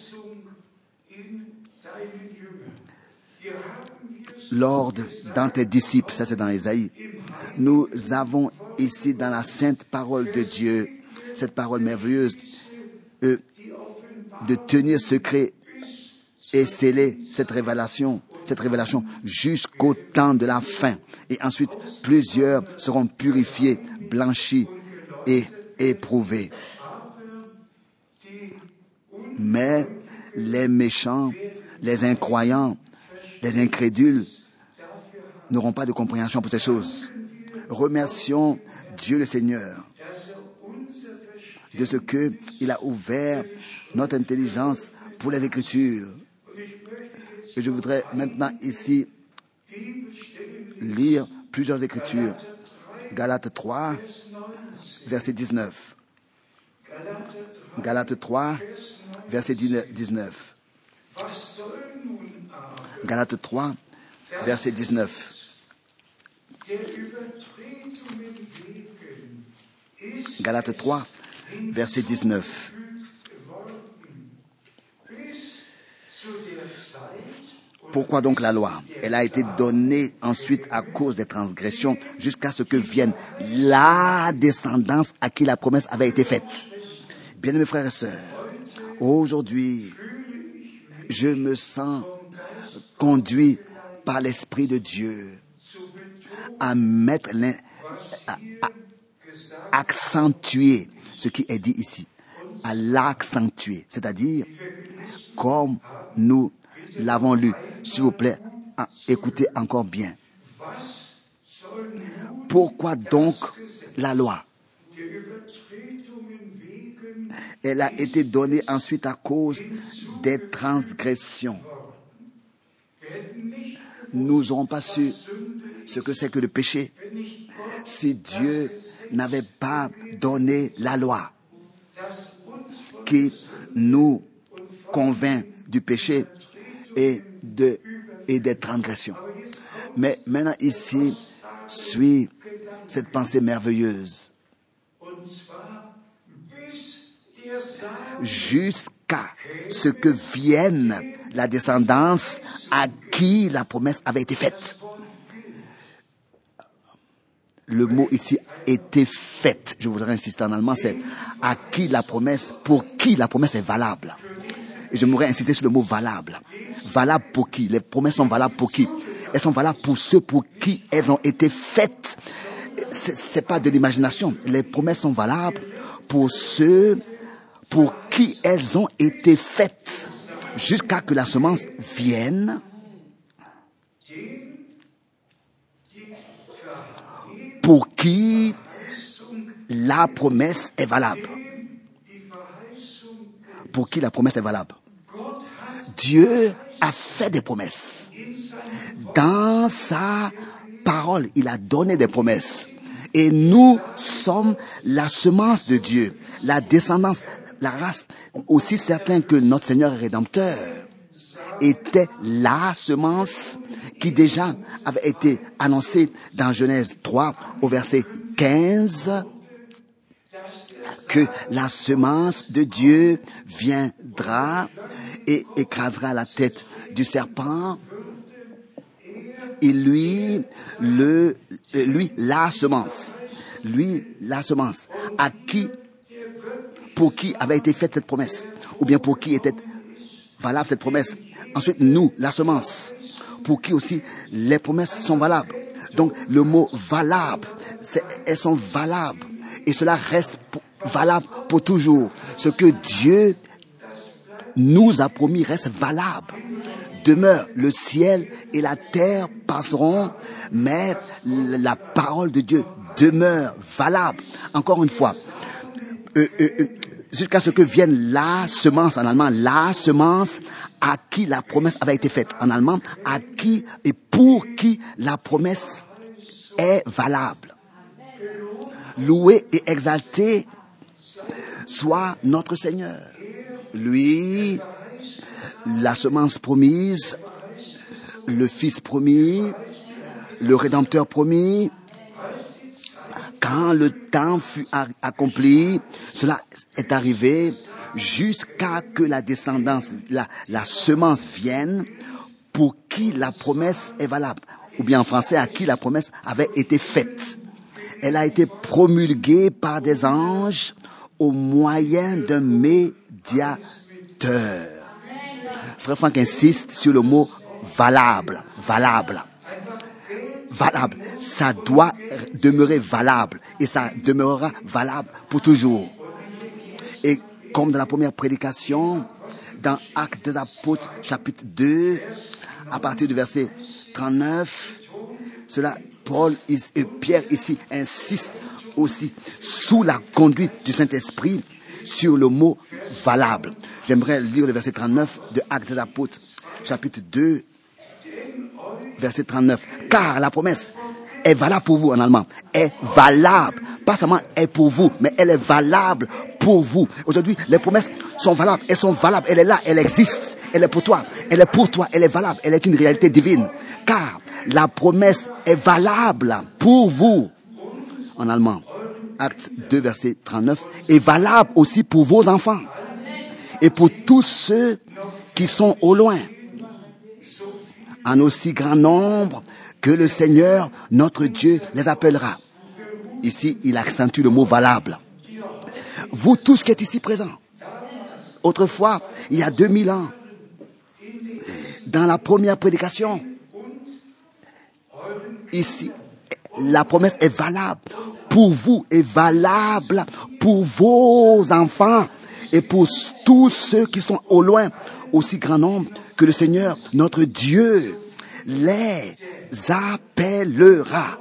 l'ordre dans tes disciples », ça c'est dans Ésaïe. Nous avons ici dans la sainte parole de Dieu cette parole merveilleuse, euh, de tenir secret et sceller cette révélation, cette révélation jusqu'au temps de la fin. Et ensuite, plusieurs seront purifiés, blanchis et éprouvés. Mais les méchants, les incroyants, les incrédules n'auront pas de compréhension pour ces choses. Remercions Dieu le Seigneur de ce qu'il a ouvert notre intelligence pour les Écritures. Et je voudrais maintenant ici lire plusieurs Écritures. Galates trois, verset dix-neuf. Galates trois, verset dix-neuf. Galates trois, verset dix-neuf. Galates trois, verset dix-neuf. Pourquoi donc la loi? Elle a été donnée ensuite à cause des transgressions jusqu'à ce que vienne la descendance à qui la promesse avait été faite. Bien-aimés frères et sœurs, aujourd'hui, je me sens conduit par l'Esprit de Dieu à mettre, à, à accentuer ce qui est dit ici, à l'accentuer, c'est-à-dire comme nous l'avons lu. S'il vous plaît, écoutez encore bien. Pourquoi donc la loi? Elle a été donnée ensuite à cause des transgressions. Nous n'aurons pas su ce que c'est que le péché si Dieu n'avait pas donné la loi qui nous convainc du péché et, de, et des transgressions. Mais maintenant ici, suit cette pensée merveilleuse. Jusqu'à ce que vienne la descendance à qui la promesse avait été faite. Le mot ici était faite. Je voudrais insister en allemand, c'est à qui la promesse, pour qui la promesse est valable. Et je voudrais insister sur le mot valable. Valable pour qui? Les promesses sont valables pour qui? Elles sont valables pour ceux pour qui elles ont été faites. C'est, c'est pas de l'imagination. Les promesses sont valables pour ceux pour qui elles ont été faites. Jusqu'à que la semence vienne pour qui la promesse est valable. Pour qui la promesse est valable. Dieu a fait des promesses. Dans sa parole, il a donné des promesses. Et nous sommes la semence de Dieu, la descendance, la race, aussi certain que notre Seigneur et Rédempteur était la semence qui déjà avait été annoncée dans Genèse trois au verset quinze, que la semence de Dieu viendra et écrasera la tête du serpent. Et lui, le, lui, la semence, lui, la semence, à qui, pour qui avait été faite cette promesse, ou bien pour qui était valable cette promesse. Ensuite, nous, la semence, pour qui aussi les promesses sont valables. Donc, le mot valable, c'est, elles sont valables, et cela reste pour, valable pour toujours. Ce que Dieu nous a promis reste valable. Demeure, le ciel et la terre passeront, mais la parole de Dieu demeure valable. Encore une fois, euh, euh, jusqu'à ce que vienne la semence, en allemand, la semence à qui la promesse avait été faite. En allemand, à qui et pour qui la promesse est valable. Loué et exalté soit notre Seigneur. Lui, la semence promise, le Fils promis, le Rédempteur promis. Quand le temps fut accompli, cela est arrivé jusqu'à que la descendance, la, la semence vienne pour qui la promesse est valable. Ou bien en français, à qui la promesse avait été faite. Elle a été promulguée par des anges au moyen d'un médiateur. Frère Franck insiste sur le mot valable, valable, valable. Ça doit demeurer valable et ça demeurera valable pour toujours. Et comme dans la première prédication, dans Actes des Apôtres, chapitre deux, à partir du verset trente-neuf, cela, Paul et Pierre ici insistent aussi, sous la conduite du Saint-Esprit, sur le mot valable. J'aimerais lire le verset trente-neuf de Actes des Apôtres, chapitre deux, verset trente-neuf. Car la promesse est valable pour vous en allemand, est valable, pas seulement est pour vous, mais elle est valable pour vous. Aujourd'hui, les promesses sont valables, elles sont valables, elle est là, elle existe, elle est pour toi, elle est pour toi, elle est valable, elle est une réalité divine. Car la promesse est valable pour vous en allemand. Acte deux, verset trente-neuf, est valable aussi pour vos enfants et pour tous ceux qui sont au loin, en aussi grand nombre que le Seigneur, notre Dieu, les appellera. Ici, il accentue le mot valable. Vous tous qui êtes ici présents, autrefois, il y a deux mille ans, dans la première prédication, ici, la promesse est valable pour vous, est valable pour vos enfants et pour tous ceux qui sont au loin, aussi grand nombre que le Seigneur, notre Dieu, les appellera.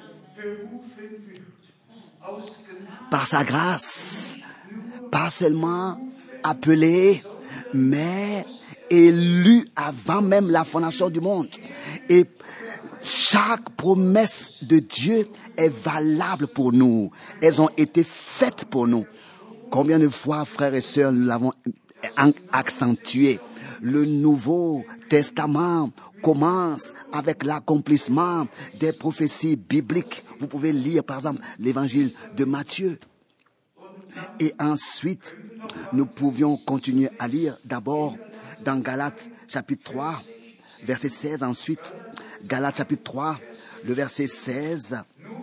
Par sa grâce, pas seulement appelé, mais élu avant même la fondation du monde. Et chaque promesse de Dieu est valable pour nous. Elles ont été faites pour nous. Combien de fois, frères et sœurs, nous l'avons accentué. Le Nouveau Testament commence avec l'accomplissement des prophéties bibliques. Vous pouvez lire, par exemple, l'évangile de Matthieu. Et ensuite, nous pouvions continuer à lire d'abord dans Galates chapitre trois, verset seize. Ensuite, Galates chapitre trois, le verset seize.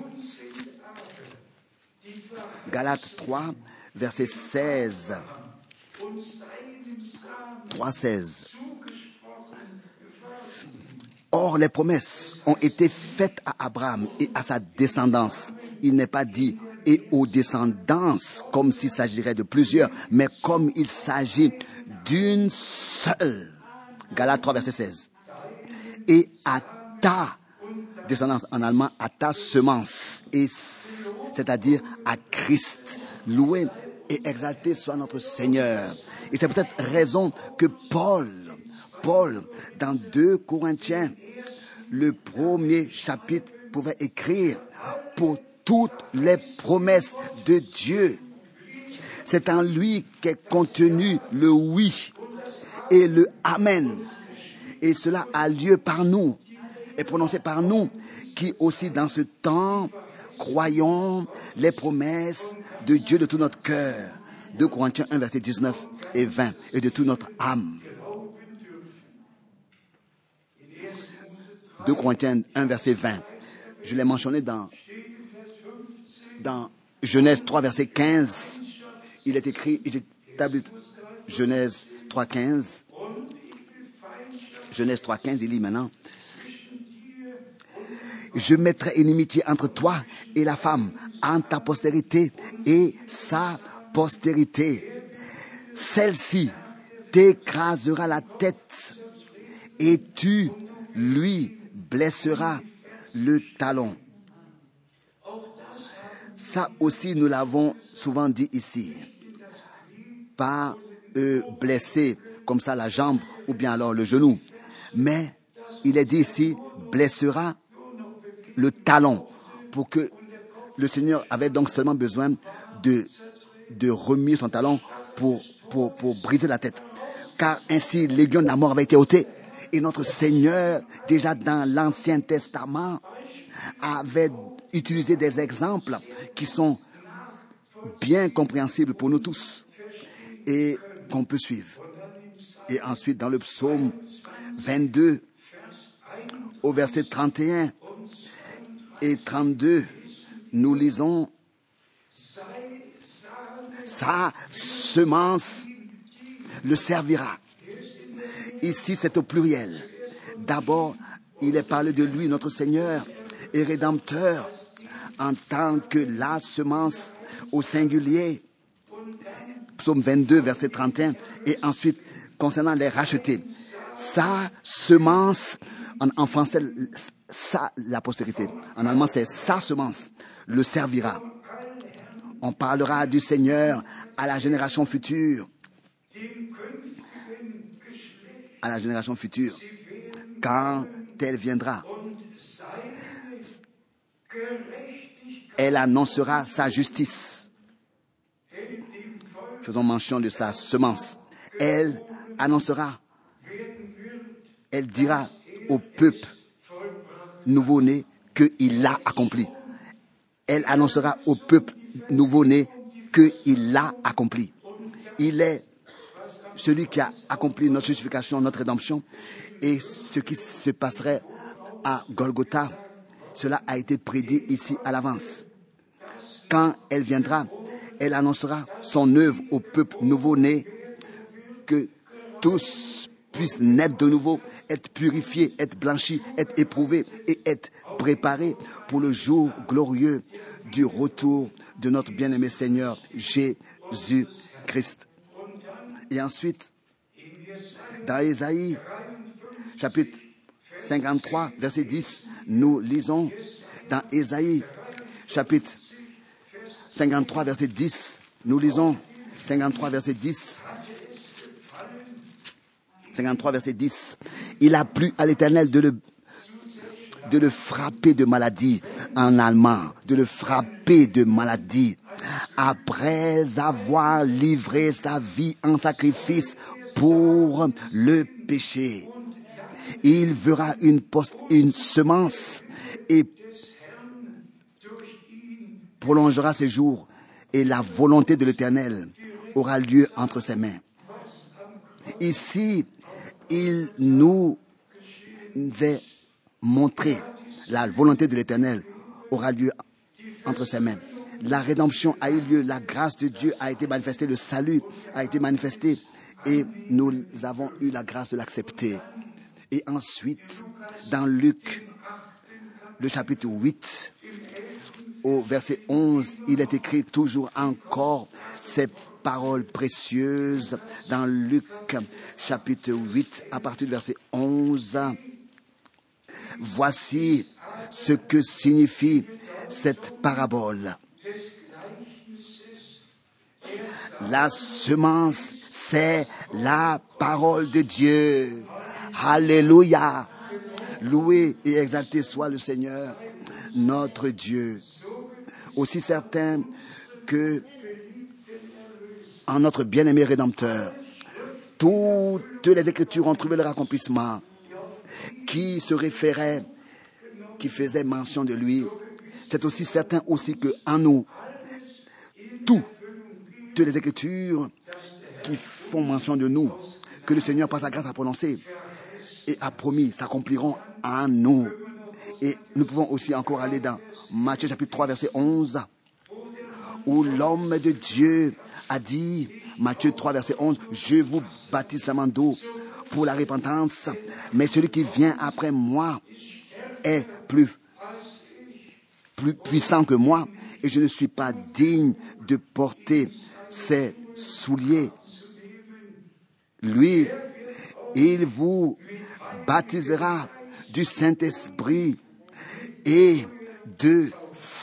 Galates trois, verset seize. trois, seize. Or, les promesses ont été faites à Abraham et à sa descendance. Il n'est pas dit et aux descendances comme s'il s'agirait de plusieurs, mais comme il s'agit d'une seule. Galates trois, verset seize. Et à ta descendance, en allemand, à ta semence, et c'est-à-dire à Christ. Loué et exalté soit notre Seigneur. Et c'est pour cette raison que Paul, Paul, dans deux Corinthiens, le premier chapitre, pouvait écrire pour toutes les promesses de Dieu. C'est en lui qu'est contenu le oui et le amen. Et cela a lieu par nous, est prononcé par nous, qui aussi dans ce temps croyons les promesses de Dieu de tout notre cœur. deux Corinthiens un, verset dix-neuf et vingt, et de toute notre âme. deux Corinthiens un, verset vingt. Je l'ai mentionné dans, dans Genèse trois, verset quinze. Il est écrit, il est établi, Genèse trois, quinze. Genèse trois, quinze, il lit maintenant. Je mettrai inimitié entre toi et la femme, entre ta postérité et sa postérité. Celle-ci t'écrasera la tête et tu lui blesseras le talon. Ça aussi, nous l'avons souvent dit ici. Pas euh, blesser comme ça la jambe ou bien alors le genou. Mais il est dit ici, blessera le talon. Pour que le Seigneur avait donc seulement besoin de, de remuer son talon pour, pour, pour briser la tête. Car ainsi, l'aiguillon de la mort avait été ôté. Et notre Seigneur, déjà dans l'Ancien Testament, avait utilisé des exemples qui sont bien compréhensibles pour nous tous et qu'on peut suivre. Et ensuite, dans le psaume vingt-deux, au verset trente et un et trente-deux, nous lisons sa semence le servira. Ici, c'est au pluriel. D'abord, il est parlé de lui, notre Seigneur et Rédempteur, en tant que la semence au singulier. Psaume vingt-deux, verset trente et un. Et ensuite, concernant les rachetés, sa semence, en, en français, sa, la postérité. En allemand, c'est sa semence, le servira. On parlera du Seigneur à la génération future. À la génération future. Quand elle viendra, elle annoncera sa justice. Faisons mention de sa semence. Elle annoncera, elle dira au peuple nouveau-né qu'il l'a accompli. Elle annoncera au peuple nouveau-né qu'il l'a accompli. Il est celui qui a accompli notre justification, notre rédemption. Et ce qui se passerait à Golgotha, cela a été prédit ici à l'avance. Quand elle viendra, elle annoncera son œuvre au peuple nouveau-né, que tous puissent naître de nouveau, être purifiés, être blanchis, être éprouvés et être préparés pour le jour glorieux du retour de notre bien-aimé Seigneur Jésus-Christ. Et ensuite, dans Ésaïe, chapitre cinquante-trois, verset dix, nous lisons dans Ésaïe, chapitre cinquante-trois, verset dix, nous lisons cinquante-trois, verset dix. cinquante-trois, verset dix. Il a plu à l'Éternel de le, de le frapper de maladie, en allemand, de le frapper de maladie, après avoir livré sa vie en sacrifice pour le péché. Il verra une, post, une semence et prolongera ses jours, et la volonté de l'Éternel aura lieu entre ses mains. Ici, il nous est montré, la volonté de l'Éternel aura lieu entre ses mains. La rédemption a eu lieu, la grâce de Dieu a été manifestée, le salut a été manifesté, et nous avons eu la grâce de l'accepter. Et ensuite, dans Luc, le chapitre huit, au verset onze, il est écrit toujours encore ces paroles précieuses dans Luc, chapitre huit, à partir du verset onze. Voici ce que signifie cette parabole. La semence, c'est la parole de Dieu. Alléluia. Loué et exalté soit le Seigneur, notre Dieu. Aussi certain que en notre bien-aimé Rédempteur, toutes les Écritures ont trouvé leur accomplissement, qui se référait, qui faisait mention de lui. C'est aussi certain aussi que en nous, toutes les Écritures qui font mention de nous, que le Seigneur par sa grâce a prononcé et a promis, s'accompliront en nous. Et nous pouvons aussi encore aller dans Matthieu chapitre trois, verset onze, où l'homme de Dieu a dit, Matthieu trois, verset onze, « Je vous baptise seulement d'eau pour la repentance, mais celui qui vient après moi est plus, plus puissant que moi, et je ne suis pas digne de porter ses souliers. Lui, il vous baptisera du Saint-Esprit et de feu. »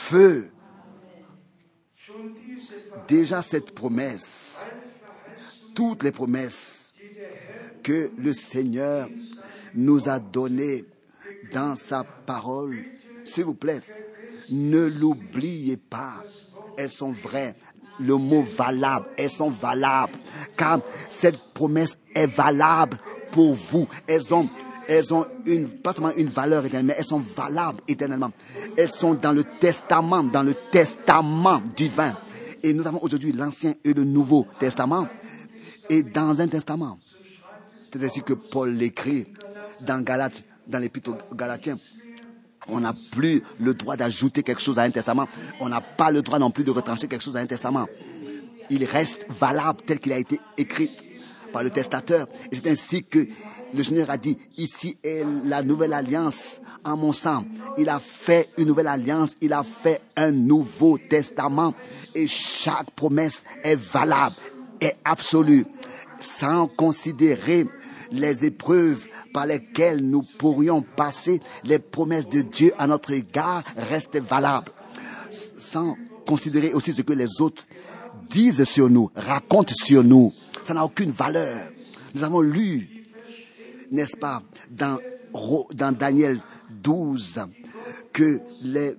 Déjà cette promesse, toutes les promesses que le Seigneur nous a données dans sa parole, s'il vous plaît, ne l'oubliez pas, elles sont vraies. Le mot valable, elles sont valables, car cette promesse est valable pour vous. Elles ont, elles ont une, pas seulement une valeur éternelle, mais elles sont valables éternellement. Elles sont dans le testament, dans le testament divin. Et nous avons aujourd'hui l'Ancien et le Nouveau Testament. Et dans un testament, c'est ainsi que Paul l'écrit dans Galates, dans l'Épître aux Galatiens. On n'a plus le droit d'ajouter quelque chose à un testament. On n'a pas le droit non plus de retrancher quelque chose à un testament. il reste valable tel qu'il a été écrit par le testateur. Et c'est ainsi que le Seigneur a dit, ici est la nouvelle alliance en mon sang. Il a fait une nouvelle alliance, il a fait un nouveau testament et chaque promesse est valable, est absolue, sans considérer les épreuves par lesquelles nous pourrions passer. Les promesses de Dieu à notre égard restent valables, sans considérer aussi ce que les autres disent sur nous, racontent sur nous. Ça n'a aucune valeur. Nous avons lu, n'est-ce pas, dans, dans Daniel douze, que les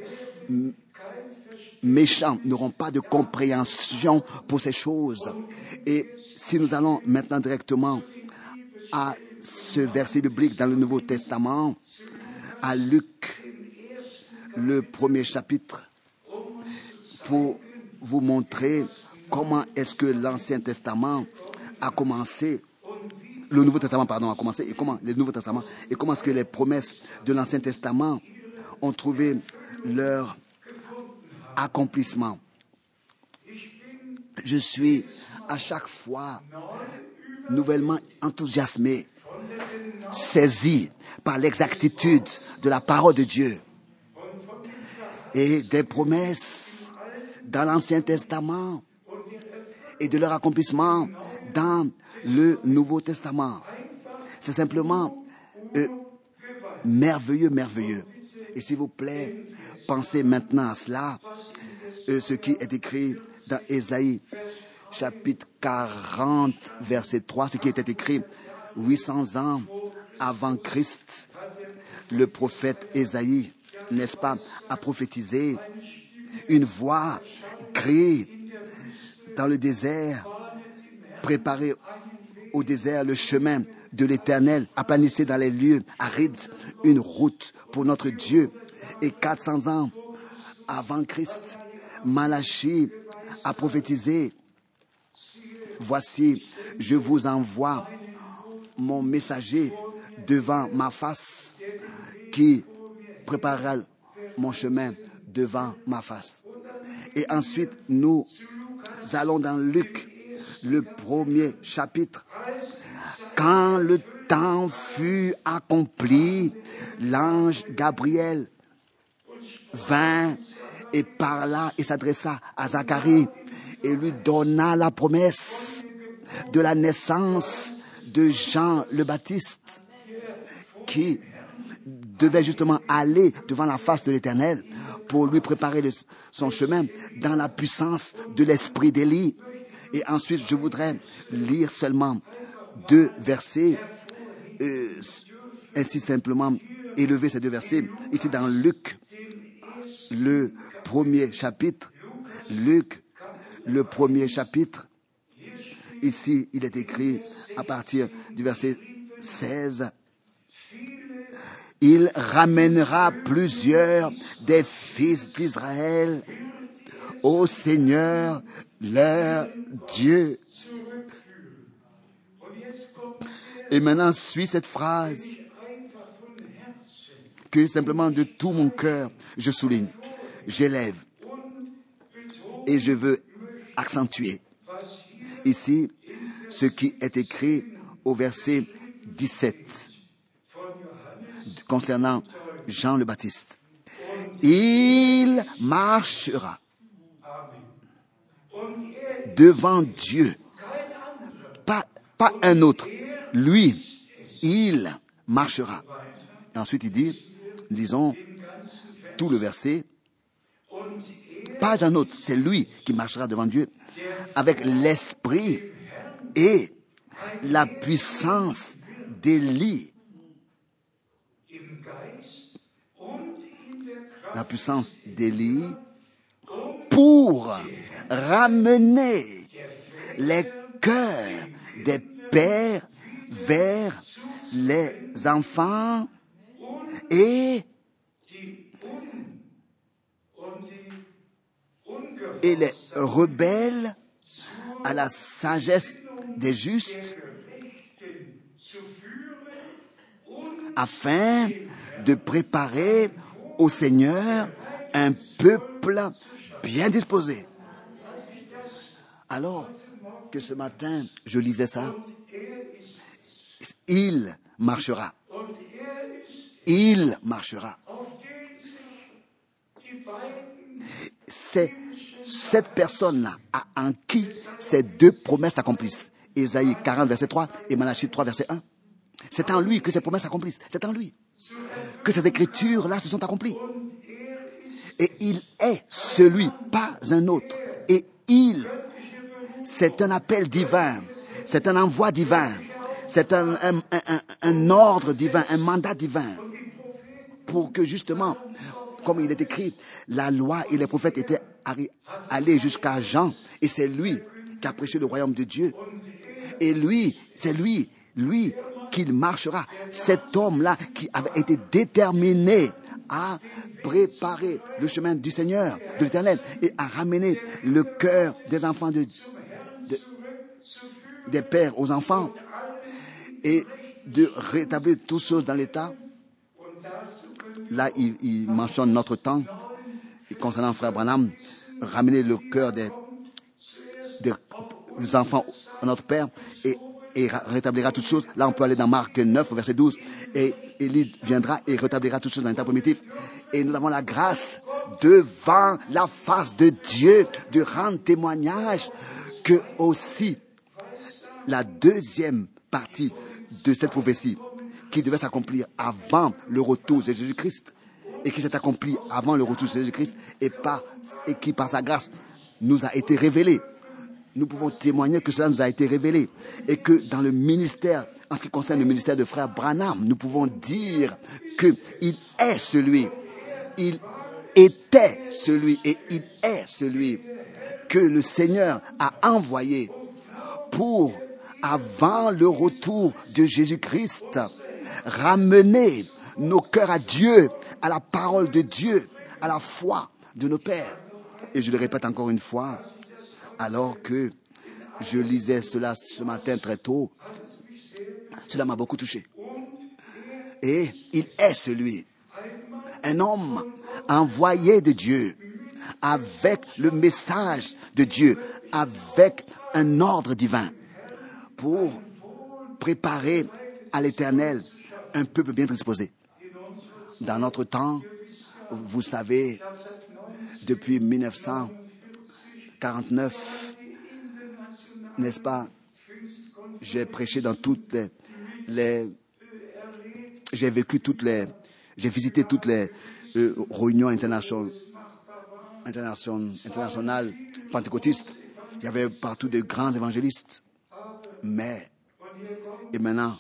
méchants n'auront pas de compréhension pour ces choses. Et si nous allons maintenant directement à ce verset biblique dans le Nouveau Testament, à Luc, le premier chapitre, pour vous montrer comment est-ce que l'Ancien Testament a commencé, le Nouveau Testament, pardon, a commencé, et comment le Nouveau Testament, et comment est-ce que les promesses de l'Ancien Testament ont trouvé leur accomplissement. Je suis à chaque fois nouvellement enthousiasmé, saisi par l'exactitude de la parole de Dieu et des promesses dans l'Ancien Testament et de leur accomplissement dans le Nouveau Testament. C'est simplement euh, merveilleux, merveilleux. Et s'il vous plaît, pensez maintenant à cela, euh, ce qui est écrit dans Ésaïe, chapitre quarante, verset trois, ce qui était écrit huit cents ans avant Christ. Le prophète Ésaïe, n'est-ce pas, a prophétisé une voix crie dans le désert, préparez au désert le chemin de l'Éternel, aplanissez dans les lieux arides une route pour notre Dieu. Et quatre cents ans avant Christ, Malachie a prophétisé, voici, je vous envoie mon messager devant ma face qui préparera mon chemin devant ma face. Et ensuite, nous allons dans Luc, le premier chapitre. Quand le temps fut accompli, l'ange Gabriel vint et parla et s'adressa à Zacharie et lui donna la promesse de la naissance de Jean le Baptiste, qui devait justement aller devant la face de l'Éternel pour lui préparer le, son chemin dans la puissance de l'esprit d'Élie. Et ensuite, je voudrais lire seulement deux versets, euh, ainsi simplement élever ces deux versets. Ici dans Luc, le premier chapitre, Luc, le premier chapitre, ici il est écrit à partir du verset seize, il ramènera plusieurs des fils d'Israël au Seigneur leur Dieu. Et maintenant suit cette phrase que simplement de tout mon cœur je souligne, j'élève et je veux accentuer ici ce qui est écrit au verset dix-sept concernant Jean le Baptiste. Il marchera devant Dieu, pas, pas un autre. Lui, il marchera. Et ensuite il dit, lisons tout le verset, pas un autre, c'est lui qui marchera devant Dieu avec l'esprit et la puissance d'Élie. La puissance d'Élie pour ramener les cœurs des pères vers les enfants et, et les rebelles à la sagesse des justes, afin de préparer au Seigneur un peuple bien disposé. Alors que ce matin, je lisais ça, il marchera. Il marchera. C'est cette personne-là en qui ces deux promesses s'accomplissent. Ésaïe quarante, verset trois et Malachie trois, verset un. C'est en lui que ces promesses s'accomplissent. C'est en lui que ces écritures-là se sont accomplies. Et il est celui, pas un autre. Et il, c'est un appel divin. C'est un envoi divin. C'est un, un, un, un ordre divin, un mandat divin. Pour que justement, comme il est écrit, la loi et les prophètes étaient allés jusqu'à Jean. Et c'est lui qui a prêché le royaume de Dieu. Et lui, c'est lui, lui qu'il marchera. Cet homme-là qui avait été déterminé à préparer le chemin du Seigneur, de l'Éternel, et à ramener le cœur des enfants de, de des pères aux enfants, et de rétablir toutes choses dans l'état. Là, il, il mentionne notre temps, et concernant frère Branham, ramener le cœur des, des enfants à notre Père, et, et rétablira toutes choses. Là, on peut aller dans Marc neuf, verset douze, et Élie viendra et rétablira toutes choses dans l'état primitif. Et nous avons la grâce, devant la face de Dieu, de rendre témoignage que aussi la deuxième partie de cette prophétie qui devait s'accomplir avant le retour de Jésus-Christ et qui s'est accomplie avant le retour de Jésus-Christ et, par, et qui par sa grâce nous a été révélée. Nous pouvons témoigner que cela nous a été révélé et que dans le ministère, en ce qui concerne le ministère de frère Branham, nous pouvons dire qu'il est celui, il était celui et il est celui que le Seigneur a envoyé pour, avant le retour de Jésus-Christ, ramener nos cœurs à Dieu, à la parole de Dieu, à la foi de nos pères. Et je le répète encore une fois, alors que je lisais cela ce matin très tôt, cela m'a beaucoup touché. Et il est celui, un homme envoyé de Dieu, avec le message de Dieu, avec un ordre divin, pour préparer à l'Éternel un peuple bien disposé. Dans notre temps, vous savez, depuis mille neuf cent quarante-neuf, n'est-ce pas, j'ai prêché dans toutes les, les j'ai vécu toutes les, j'ai visité toutes les euh, réunions internationales, internationales, internationales pentecôtistes. Il y avait partout de grands évangélistes. Mais, et maintenant,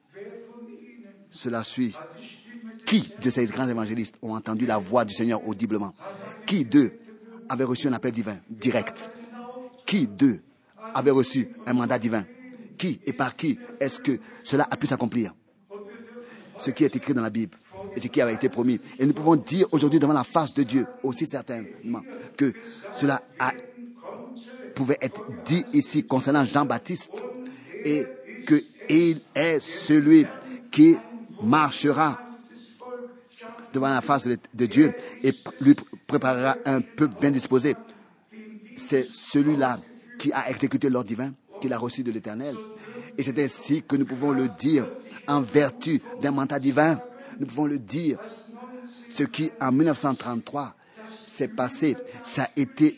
cela suit. Qui de ces grands évangélistes ont entendu la voix du Seigneur audiblement? Qui d'eux avait reçu un appel divin direct? Qui d'eux avait reçu un mandat divin? Qui et par qui est-ce que cela a pu s'accomplir? Ce qui est écrit dans la Bible et ce qui avait été promis. Et nous pouvons dire aujourd'hui devant la face de Dieu aussi certainement que cela a, pouvait être dit ici concernant Jean-Baptiste et qu'il est celui qui marchera devant la face de, de Dieu et lui préparera un peuple bien disposé. C'est celui-là qui a exécuté l'ordre divin, qu'il a reçu de l'Éternel. Et c'est ainsi que nous pouvons le dire en vertu d'un mandat divin. Nous pouvons le dire. Ce qui, en mille neuf cent trente-trois, s'est passé, ça a été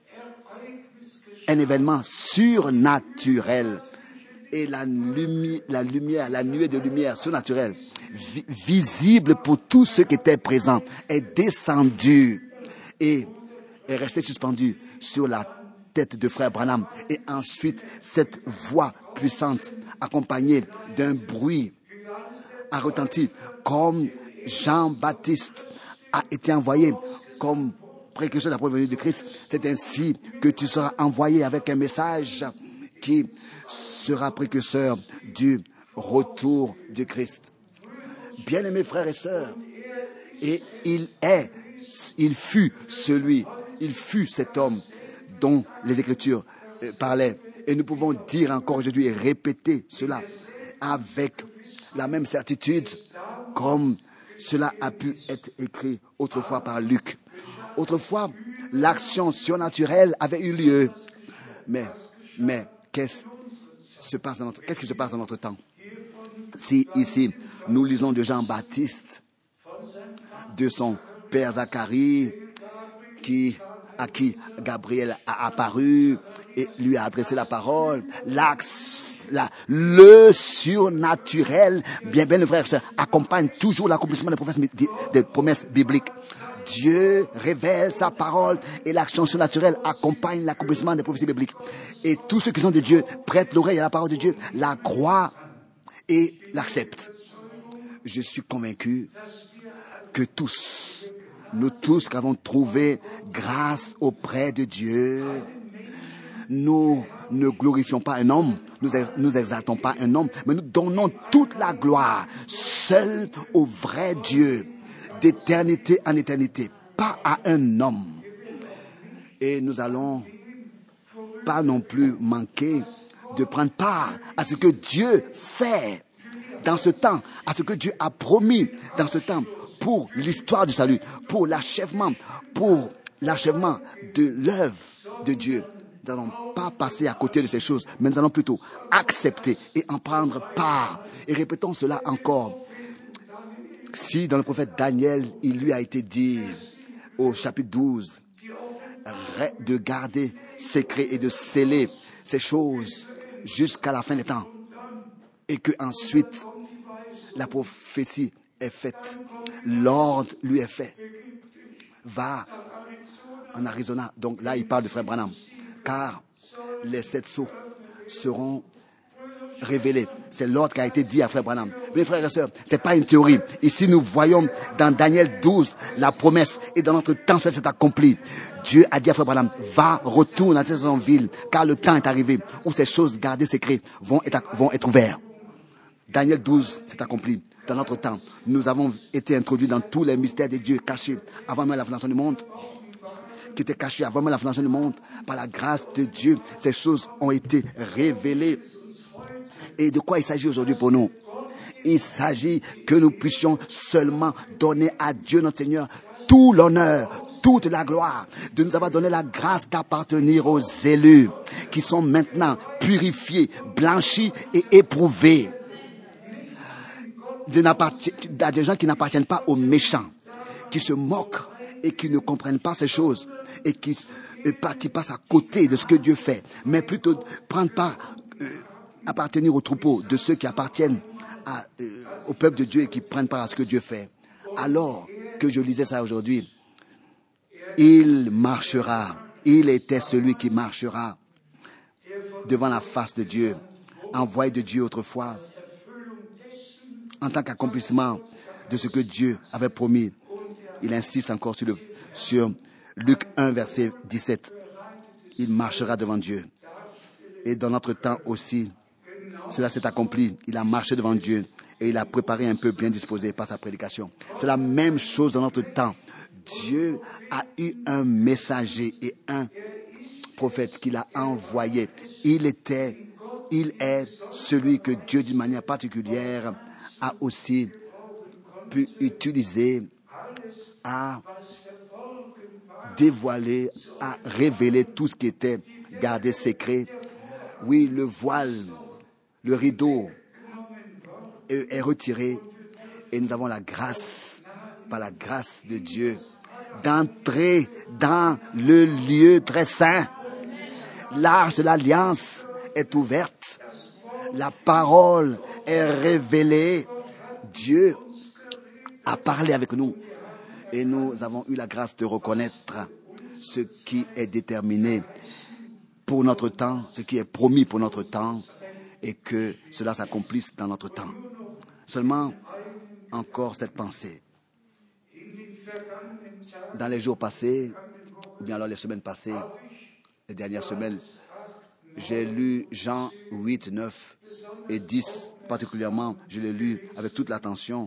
un événement surnaturel. Et la, lumi- la lumière, la nuée de lumière surnaturelle, vi- visible pour tous ceux qui étaient présents, est descendue et est restée suspendue sur la tête de frère Branham. Et ensuite, cette voix puissante, accompagnée d'un bruit, a retenti comme Jean-Baptiste a été envoyé comme précurseur de la première venue de Christ. C'est ainsi que tu seras envoyé avec un message qui sera précurseur du retour de Christ. Bien-aimés frères et sœurs, et il est, il fut celui, il fut cet homme dont les Écritures parlaient. Et nous pouvons dire encore aujourd'hui et répéter cela avec la même certitude comme cela a pu être écrit autrefois par Luc. Autrefois, l'action surnaturelle avait eu lieu Mais, mais qu'est-ce, se passe dans notre, qu'est-ce qui se passe dans notre temps? Si ici, nous lisons de Jean-Baptiste, de son père Zacharie, qui, à qui Gabriel a apparu et lui a adressé la parole, l'axe, la, le surnaturel, bien, bien, le frère et sœur, accompagne toujours l'accomplissement des promesses, des promesses bibliques. Dieu révèle sa parole et l'action surnaturelle accompagne l'accomplissement des prophéties bibliques. Et tous ceux qui sont de Dieu prêtent l'oreille à la parole de Dieu, la croient et l'acceptent. Je suis convaincu que tous, nous tous qui avons trouvé grâce auprès de Dieu, nous ne glorifions pas un homme, nous nous exaltons pas un homme, mais nous donnons toute la gloire seul au vrai Dieu, d'éternité en éternité, pas à un homme. Et nous allons pas non plus manquer de prendre part à ce que Dieu fait dans ce temps, à ce que Dieu a promis dans ce temps pour l'histoire du salut, pour l'achèvement, pour l'achèvement de l'œuvre de Dieu. Nous n'allons pas passer à côté de ces choses, mais nous allons plutôt accepter et en prendre part. Et répétons cela encore. Si dans le prophète Daniel, il lui a été dit au chapitre douze de garder secret et de sceller ces choses jusqu'à la fin des temps, et que ensuite la prophétie est faite, l'ordre lui est fait, va en Arizona. Donc là, il parle de frère Branham, car les sept sceaux seront révélés. C'est l'ordre qui a été dit à frère Branham. Mes frères et sœurs, c'est pas une théorie. Ici, nous voyons dans Daniel douze la promesse, et dans notre temps, cela s'est accompli. Dieu a dit à frère Branham, va, retourne dans cette ville, car le temps est arrivé où ces choses gardées secrètes vont être, vont être ouvertes. Daniel douze s'est accompli. Dans notre temps, nous avons été introduits dans tous les mystères de Dieu cachés avant même la fondation du monde, qui étaient cachés avant même la fondation du monde. Par la grâce de Dieu, ces choses ont été révélées. Et de quoi il s'agit aujourd'hui pour nous? Il s'agit que nous puissions seulement donner à Dieu notre Seigneur tout l'honneur, toute la gloire, de nous avoir donné la grâce d'appartenir aux élus qui sont maintenant purifiés, blanchis et éprouvés. De à des gens qui n'appartiennent pas aux méchants, qui se moquent et qui ne comprennent pas ces choses et qui, et pas, qui passent à côté de ce que Dieu fait, mais plutôt prendre part, euh, appartenir au troupeau de ceux qui appartiennent à, euh, au peuple de Dieu et qui prennent part à ce que Dieu fait. Alors que je lisais ça aujourd'hui, il marchera, il était celui qui marchera devant la face de Dieu, envoyé de Dieu autrefois, en tant qu'accomplissement de ce que Dieu avait promis. Il insiste encore sur, le, sur Luc un, verset dix-sept. Il marchera devant Dieu. Et dans notre temps aussi, cela s'est accompli. Il a marché devant Dieu et il a préparé un peu bien disposé par sa prédication. C'est la même chose dans notre temps. Dieu a eu un messager et un prophète qu'il a envoyé. Il était, il est celui que Dieu, d'une manière particulière, a aussi pu utiliser à dévoiler, à révéler tout ce qui était gardé secret. Oui, le voile, le rideau est, est retiré et nous avons la grâce, par la grâce de Dieu, d'entrer dans le lieu très saint. L'arche de l'alliance est ouverte. La parole est révélée. Dieu a parlé avec nous. Et nous avons eu la grâce de reconnaître ce qui est déterminé pour notre temps, ce qui est promis pour notre temps, et que cela s'accomplisse dans notre temps. Seulement, encore cette pensée. Dans les jours passés, ou bien alors les semaines passées, les dernières semaines, j'ai lu Jean huit, neuf et dix particulièrement. Je l'ai lu avec toute l'attention.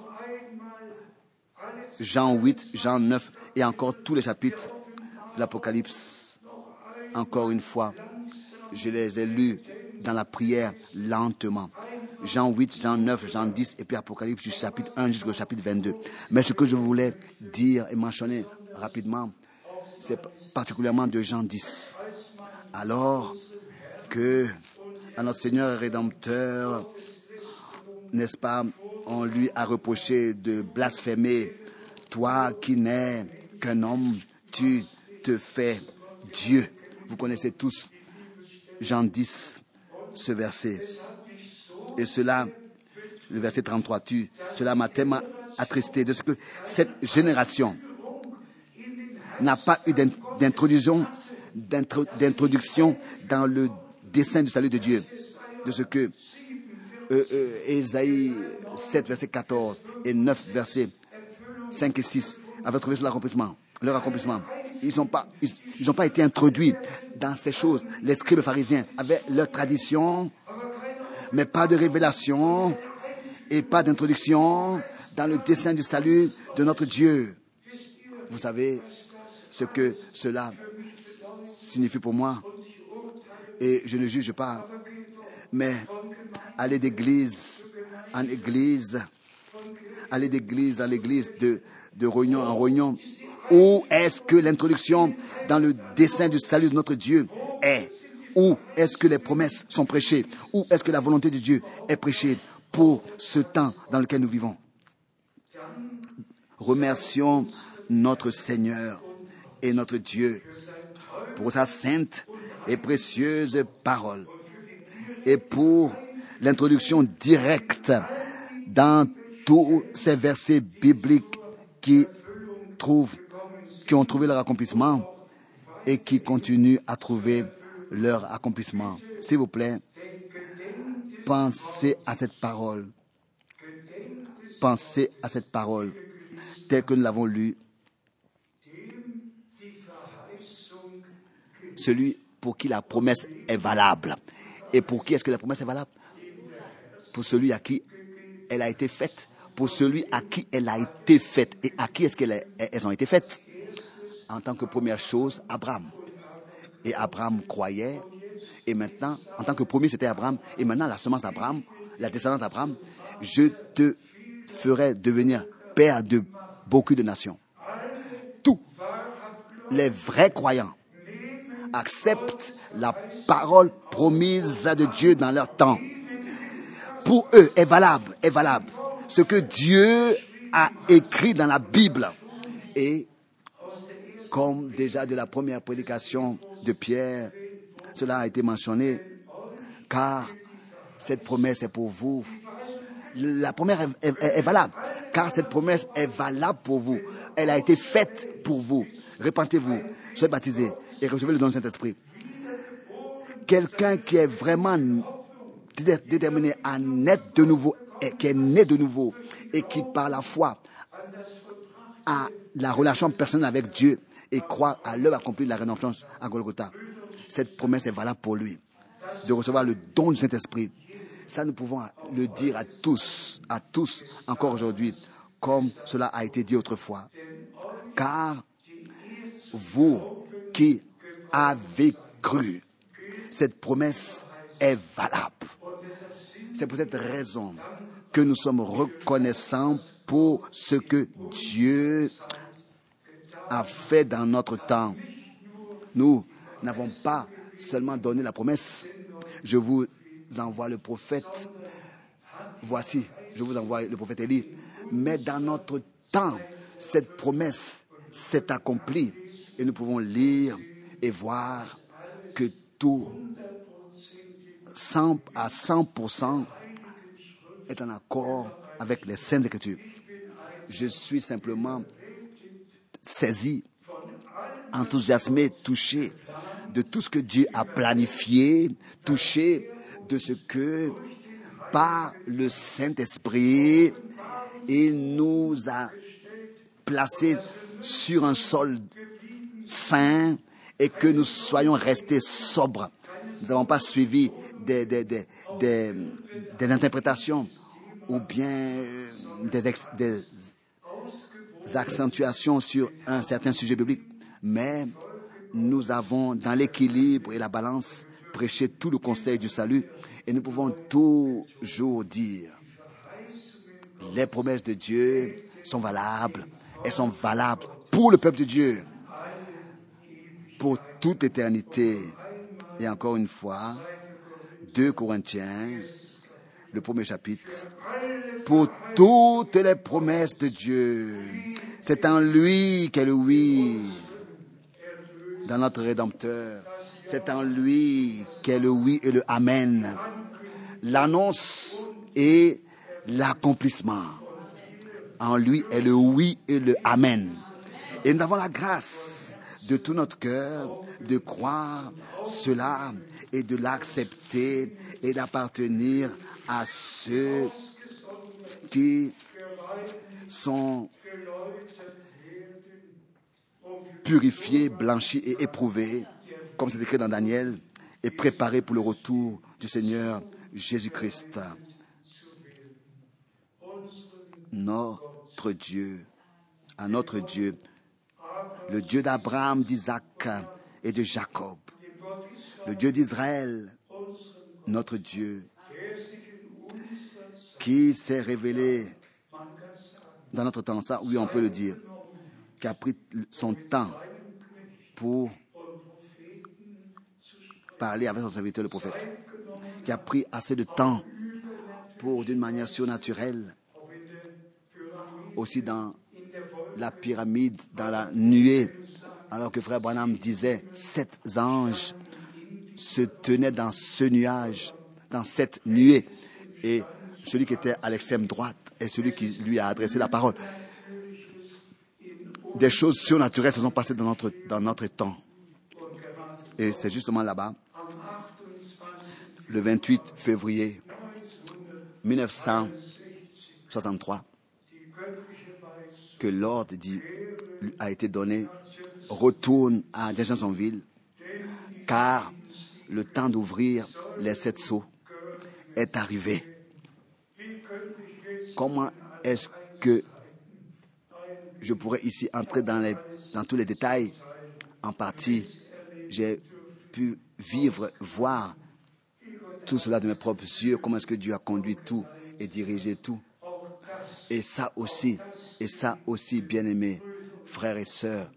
Jean huit, Jean neuf et encore tous les chapitres de l'Apocalypse. Encore une fois, je les ai lus dans la prière lentement. Jean huit, Jean neuf, Jean dix et puis Apocalypse du chapitre un jusqu'au chapitre vingt-deux. Mais ce que je voulais dire et mentionner rapidement, c'est particulièrement de Jean dix. alors que à notre Seigneur et Rédempteur, n'est-ce pas, on lui a reproché de blasphémer. Toi qui n'es qu'un homme, tu te fais Dieu. Vous connaissez tous Jean dix, ce verset. Et cela, le verset trente-trois, tu, cela m'a tellement attristé de ce que cette génération n'a pas eu d'introduction, d'introduction dans le dessein du salut de Dieu. De ce que euh, euh, Ésaïe sept, verset quatorze et neuf, verset cinq et six avaient trouvé leur accomplissement. Leur accomplissement. Ils n'ont pas, ils, ils ont pas été introduits dans ces choses. Les scribes pharisiens avaient leur tradition, mais pas de révélation et pas d'introduction dans le dessein du salut de notre Dieu. Vous savez ce que cela signifie pour moi, et je ne juge pas, mais aller d'église en église, aller d'église en église, de, de réunion en réunion, où est-ce que l'introduction dans le dessein du salut de notre Dieu est? Où est-ce que les promesses sont prêchées? Où est-ce que la volonté de Dieu est prêchée pour ce temps dans lequel nous vivons? Remercions notre Seigneur et notre Dieu pour sa sainte et précieuse parole et pour l'introduction directe dans tous ces versets bibliques qui trouvent, qui ont trouvé leur accomplissement et qui continuent à trouver leur accomplissement. S'il vous plaît, pensez à cette parole. Pensez à cette parole telle que nous l'avons lue. Celui pour qui la promesse est valable. Et pour qui est-ce que la promesse est valable? Pour celui à qui elle a été faite. Pour celui à qui elle a été faite. Et à qui est-ce qu'elles elles ont été faites? En tant que première chose, Abraham. Et Abraham croyait. Et maintenant, en tant que premier, c'était Abraham. Et maintenant, la semence d'Abraham, la descendance d'Abraham, je te ferai devenir père de beaucoup de nations. Tous les vrais croyants acceptent la parole promise de Dieu dans leur temps. Pour eux, est valable, est valable. Ce que Dieu a écrit dans la Bible. Et comme déjà de la première prédication de Pierre, cela a été mentionné, car cette promesse est pour vous. La promesse est, est, est valable, car cette promesse est valable pour vous. Elle a été faite pour vous. Repentez-vous, soyez baptisés et recevez le don du Saint-Esprit. Quelqu'un qui est vraiment déterminé à naître de nouveau, et qui est né de nouveau, et qui par la foi a la relation personnelle avec Dieu et croit à l'œuvre accomplie de la rédemption à Golgotha. Cette promesse est valable pour lui, de recevoir le don du Saint-Esprit. Ça, nous pouvons le dire à tous, à tous, encore aujourd'hui, comme cela a été dit autrefois. Car vous qui avez cru, cette promesse est valable. C'est pour cette raison que nous sommes reconnaissants pour ce que Dieu a fait dans notre temps. Nous n'avons pas seulement donné la promesse. Je vous envoie le prophète. Voici, je vous envoie le prophète Élie. Mais dans notre temps, cette promesse s'est accomplie. Et nous pouvons lire et voir que tout, cent à cent pour cent, est en accord avec les Saintes Écritures. Je suis simplement saisi, enthousiasmé, touché de tout ce que Dieu a planifié, touché de ce que, par le Saint-Esprit, il nous a placés sur un sol saint et que nous soyons restés sobres. Nous n'avons pas suivi des, des, des, des, des interprétations ou bien des, ex, des accentuations sur un certain sujet biblique, mais nous avons dans l'équilibre et la balance prêché tout le conseil du salut et nous pouvons toujours dire les promesses de Dieu sont valables, elles sont valables pour le peuple de Dieu pour toute éternité. Et encore une fois, deux Corinthiens, le premier chapitre, pour toutes les promesses de Dieu, c'est en lui qu'est le oui, dans notre Rédempteur. C'est en lui qu'est le oui et le amen. L'annonce et l'accomplissement. En lui est le oui et le amen. Et nous avons la grâce de tout notre cœur de croire cela et de l'accepter et d'appartenir à ceux qui sont purifiés, blanchis et éprouvés, comme c'est écrit dans Daniel, et préparés pour le retour du Seigneur Jésus-Christ. Notre Dieu, à notre Dieu, le Dieu d'Abraham, d'Isaac et de Jacob, le Dieu d'Israël, notre Dieu, qui s'est révélé dans notre temps, ça, oui, on peut le dire, qui a pris son temps pour parler avec son serviteur, le prophète, qui a pris assez de temps pour, d'une manière surnaturelle, aussi dans la pyramide, dans la nuée, alors que frère Branham disait, sept anges se tenaient dans ce nuage, dans cette nuée, et celui qui était à l'extrême droite est celui qui lui a adressé la parole. Des choses surnaturelles se sont passées dans notre, dans notre temps. Et c'est justement là-bas, le vingt-huit février mille neuf cent soixante-trois, que l'ordre dit, a été donné, retourne à Jeffersonville, car le temps d'ouvrir les sept sceaux est arrivé. Comment est-ce que je pourrais ici entrer dans, les, dans tous les détails? En partie, j'ai pu vivre, voir tout cela de mes propres yeux, comment est-ce que Dieu a conduit tout et dirigé tout. Et ça aussi, et ça aussi, bien-aimés, frères et sœurs,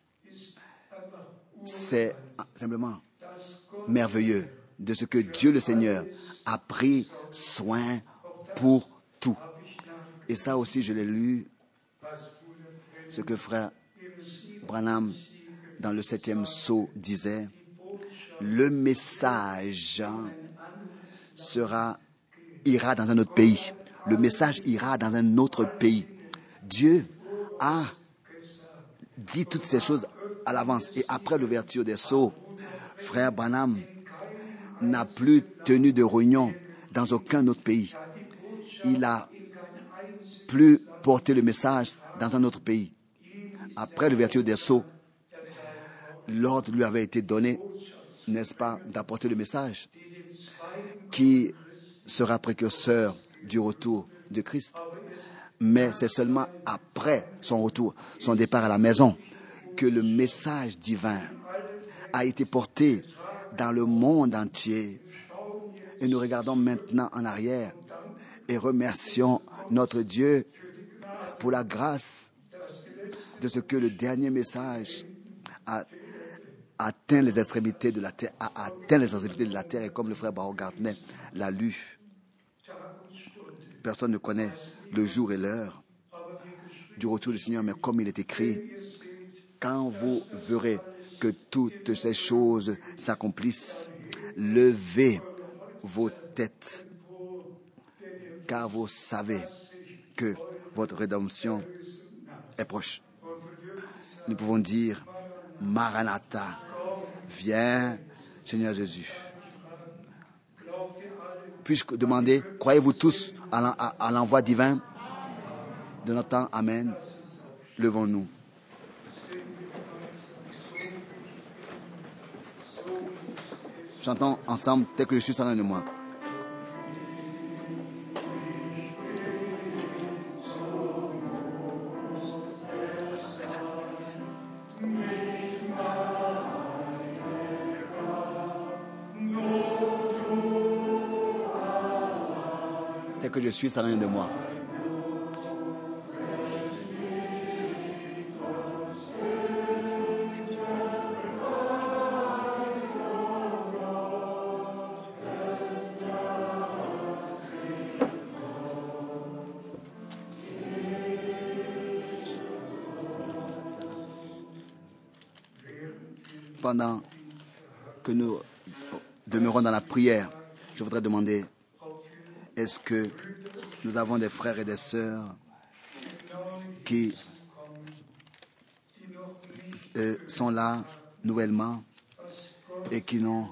c'est simplement merveilleux de ce que Dieu le Seigneur a pris soin pour tout. Et ça aussi, je l'ai lu, ce que frère Branham, dans le septième sceau, disait, le message sera, ira dans un autre pays. Le message ira dans un autre pays. Dieu a dit toutes ces choses à l'avance. Et après l'ouverture des sceaux, frère Branham n'a plus tenu de réunion dans aucun autre pays. Il n'a plus porté le message dans un autre pays. Après l'ouverture des sceaux, l'ordre lui avait été donné, n'est-ce pas, d'apporter le message qui sera précurseur du retour de Christ. Mais c'est seulement après son retour, son départ à la maison, que le message divin a été porté dans le monde entier. Et nous regardons maintenant en arrière et remercions notre Dieu pour la grâce de ce que le dernier message a atteint les extrémités de la terre, a atteint les extrémités de la terre, et comme le frère Baruch Gardner l'a lu, personne ne connaît le jour et l'heure du retour du Seigneur, mais comme il est écrit, quand vous verrez que toutes ces choses s'accomplissent, levez vos têtes, car vous savez que votre rédemption est proche. Nous pouvons dire, Maranatha, viens, Seigneur Jésus. Puis-je demander, croyez-vous tous à l'envoi divin de notre temps? Amen. Levons-nous. Chantons ensemble, tel que je suis sans l'un de moi. Tel que je suis sans rien de moi. pendant que nous demeurons dans la prière, je voudrais demander, est-ce que nous avons des frères et des sœurs qui euh, sont là nouvellement et qui n'ont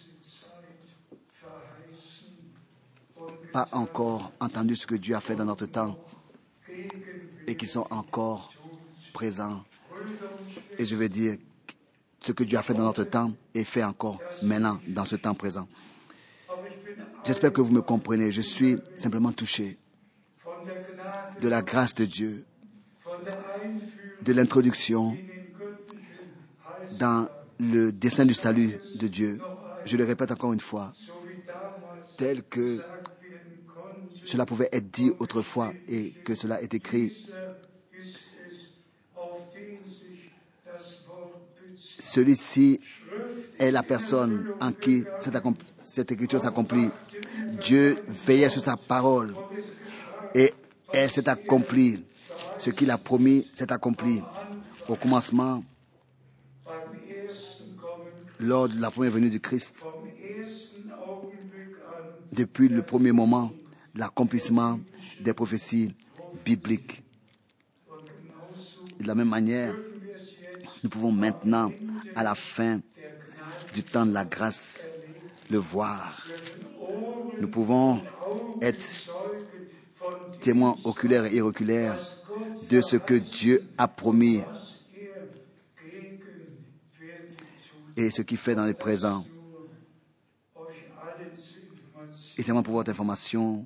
pas encore entendu ce que Dieu a fait dans notre temps et qui sont encore présents. Et je veux dire, ce que Dieu a fait dans notre temps est fait encore maintenant, dans ce temps présent. J'espère que vous me comprenez. Je suis simplement touché de la grâce de Dieu, de l'introduction dans le dessein du salut de Dieu. Je le répète encore une fois, tel que cela pouvait être dit autrefois et que cela est écrit. Celui-ci est la personne en qui cette, accompli- cette écriture s'accomplit. Dieu veillait sur sa parole et elle s'est accomplie. Ce qu'il a promis s'est accompli. Au commencement, lors de la première venue du Christ, depuis le premier moment, l'accomplissement des prophéties bibliques. De la même manière, nous pouvons maintenant, à la fin du temps de la grâce, le voir. Nous pouvons être témoins oculaires et iroculaires de ce que Dieu a promis et ce qu'il fait dans le présent. Et seulement pour votre information,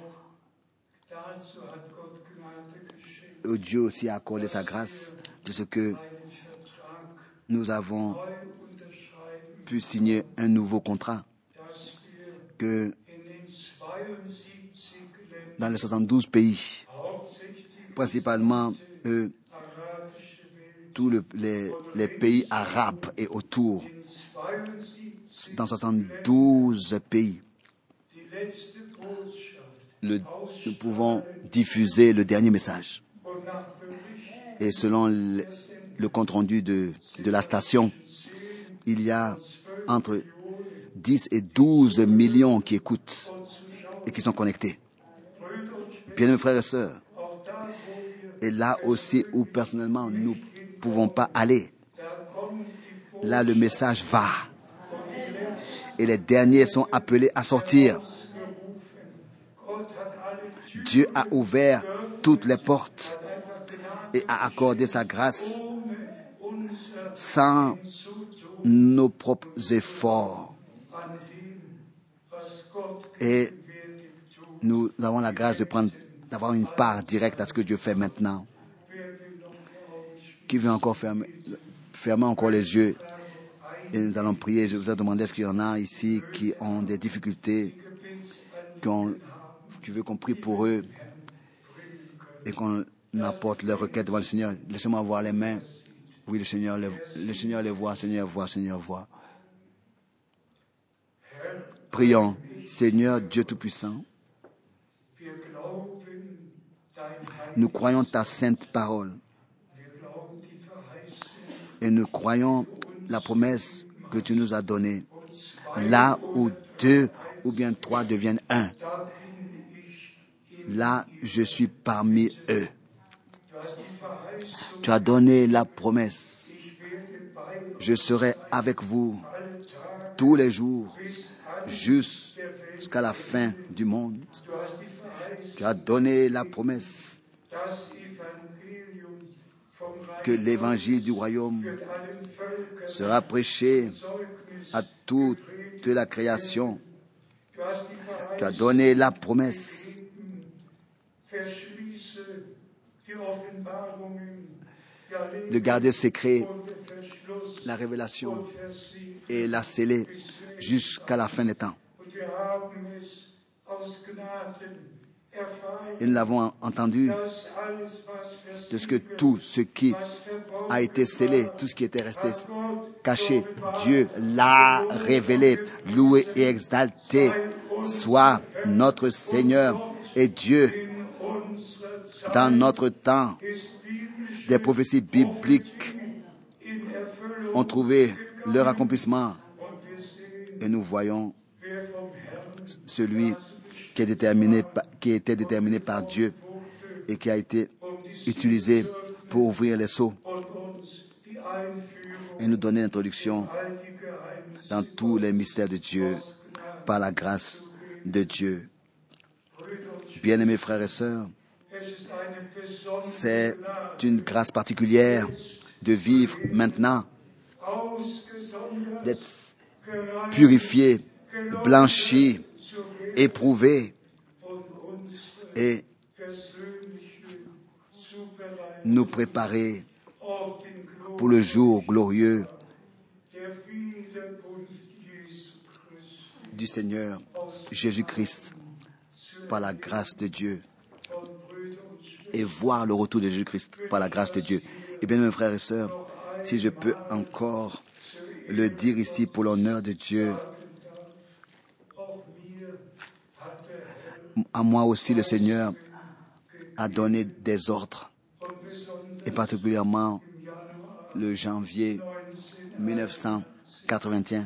Dieu aussi a accordé sa grâce de ce que nous avons pu signer un nouveau contrat, que dans les soixante-douze pays, principalement euh, tous le, les, les pays arabes et autour, dans soixante-douze pays, le, nous pouvons diffuser le dernier message. Et selon le, le compte-rendu de, de la station, il y a entre dix et douze millions qui écoutent et qui sont connectés. Bien, mes frères et sœurs, et là aussi où personnellement nous ne pouvons pas aller, là le message va. Et les derniers sont appelés à sortir. Dieu a ouvert toutes les portes et a accordé sa grâce sans nos propres efforts. Et nous avons la grâce de prendre, d'avoir une part directe à ce que Dieu fait maintenant. Qui veut encore fermer, fermer encore les yeux? Et nous allons prier. Je vous ai demandé est-ce qu'il y en a ici qui ont des difficultés, qui, ont, qui veulent qu'on prie pour eux et qu'on apporte leurs requêtes devant le Seigneur. Laissez-moi voir les mains. Oui, le Seigneur les, le Seigneur les voit, Seigneur voit, Seigneur voit. Prions. Seigneur Dieu Tout-Puissant, nous croyons ta sainte parole et nous croyons la promesse que tu nous as donnée. Là où deux ou bien trois deviennent un, là je suis parmi eux. Tu as donné la promesse. Je serai avec vous tous les jours jusqu'à la fin du monde. Tu as donné la promesse que l'évangile du royaume sera prêché à toute la création. Tu as donné la promesse de garder secret la révélation et la sceller jusqu'à la fin des temps. Et nous l'avons entendu de ce que tout ce qui a été scellé, tout ce qui était resté caché, Dieu l'a révélé. Loué et exalté soit notre Seigneur et Dieu. Dans notre temps, des prophéties bibliques ont trouvé leur accomplissement. Et nous voyons celui qui, est déterminé, qui était déterminé par Dieu et qui a été utilisé pour ouvrir les sceaux et nous donner l'introduction dans tous les mystères de Dieu par la grâce de Dieu. Bien-aimés frères et sœurs, c'est une grâce particulière de vivre maintenant, d'être purifié, blanchi, éprouvé et nous préparer pour le jour glorieux du Seigneur Jésus-Christ par la grâce de Dieu et voir le retour de Jésus-Christ par la grâce de Dieu. Et bien, mes frères et sœurs, si je peux encore le dire ici pour l'honneur de Dieu, à moi aussi le Seigneur a donné des ordres, et particulièrement le janvier mille neuf cent quatre-vingt-un,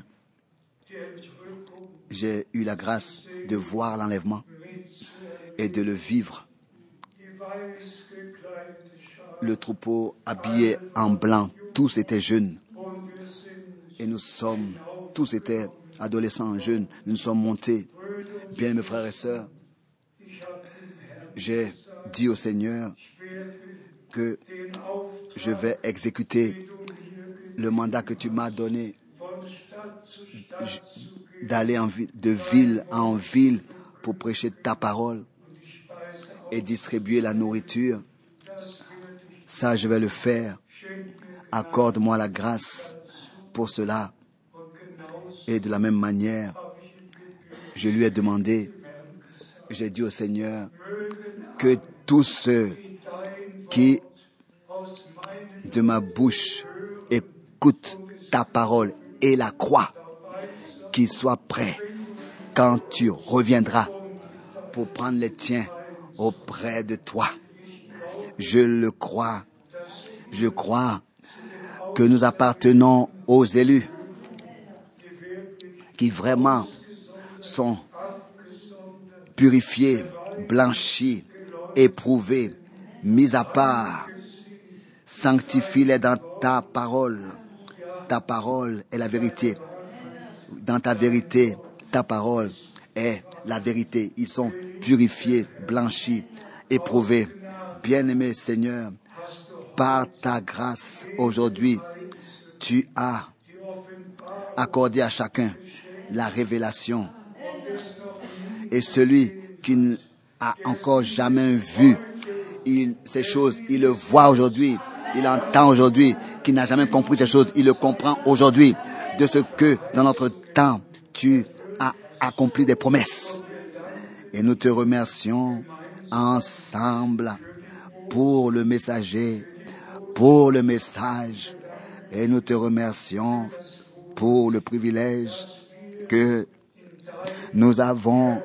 j'ai eu la grâce de voir l'enlèvement et de le vivre. Le troupeau habillé en blanc, tous étaient jeunes. Et nous sommes, tous étaient adolescents, jeunes. Nous sommes montés. Bien, mes frères et sœurs, j'ai dit au Seigneur que je vais exécuter le mandat que tu m'as donné d'aller en ville, de ville en ville pour prêcher ta parole et distribuer la nourriture. Ça, je vais le faire. Accorde-moi la grâce pour cela. Et de la même manière, je lui ai demandé, j'ai dit au Seigneur, que tous ceux qui, de ma bouche, écoutent ta parole et la croient, qu'ils soient prêts quand tu reviendras pour prendre les tiens auprès de toi. Je le crois. Je crois que nous appartenons aux élus qui vraiment sont purifiés, blanchis, éprouvés, mis à part. Sanctifie-les dans ta parole. Ta parole est la vérité. Dans ta vérité, ta parole est la vérité. Ils sont purifiés, blanchis, éprouvés. Bien-aimé Seigneur, par ta grâce aujourd'hui, tu as accordé à chacun la révélation. Et celui qui n'a encore jamais vu il, ces choses, il le voit aujourd'hui, il entend aujourd'hui, qui n'a jamais compris ces choses, il le comprend aujourd'hui, de ce que dans notre temps, tu as accompli des promesses. Et nous te remercions ensemble pour le messager, pour le message, et nous te remercions pour le privilège que nous avons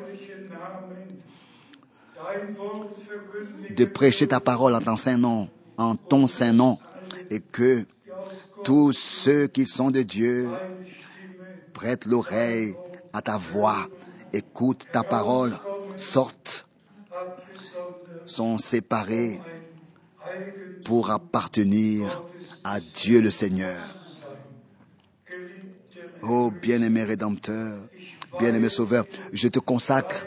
de prêcher ta parole en ton saint nom, en ton saint nom, et que tous ceux qui sont de Dieu prêtent l'oreille à ta voix, écoutent ta parole, sortent, sont séparés pour appartenir à Dieu le Seigneur. Oh bien-aimé Rédempteur, bien-aimé Sauveur, je te consacre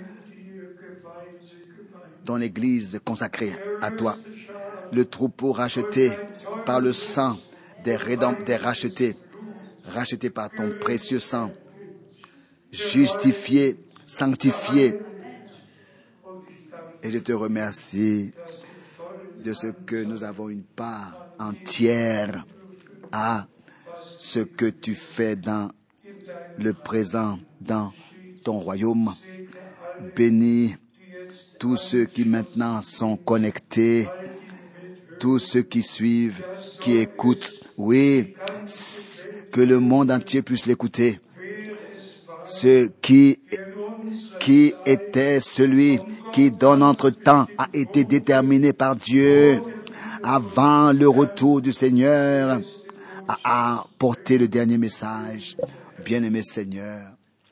dans l'Église consacrée à toi, le troupeau racheté par le sang des rédempteurs, des rachetés, racheté par ton précieux sang, justifié, sanctifié. Et je te remercie de ce que nous avons une part entière à ce que tu fais dans le présent, dans ton royaume. Bénis tous ceux qui maintenant sont connectés, tous ceux qui suivent, qui écoutent. Oui, que le monde entier puisse l'écouter. Ce qui, qui était celui qui, dans notre temps, a été déterminé par Dieu avant le retour du Seigneur, à apporter le dernier message. Bien-aimé Seigneur,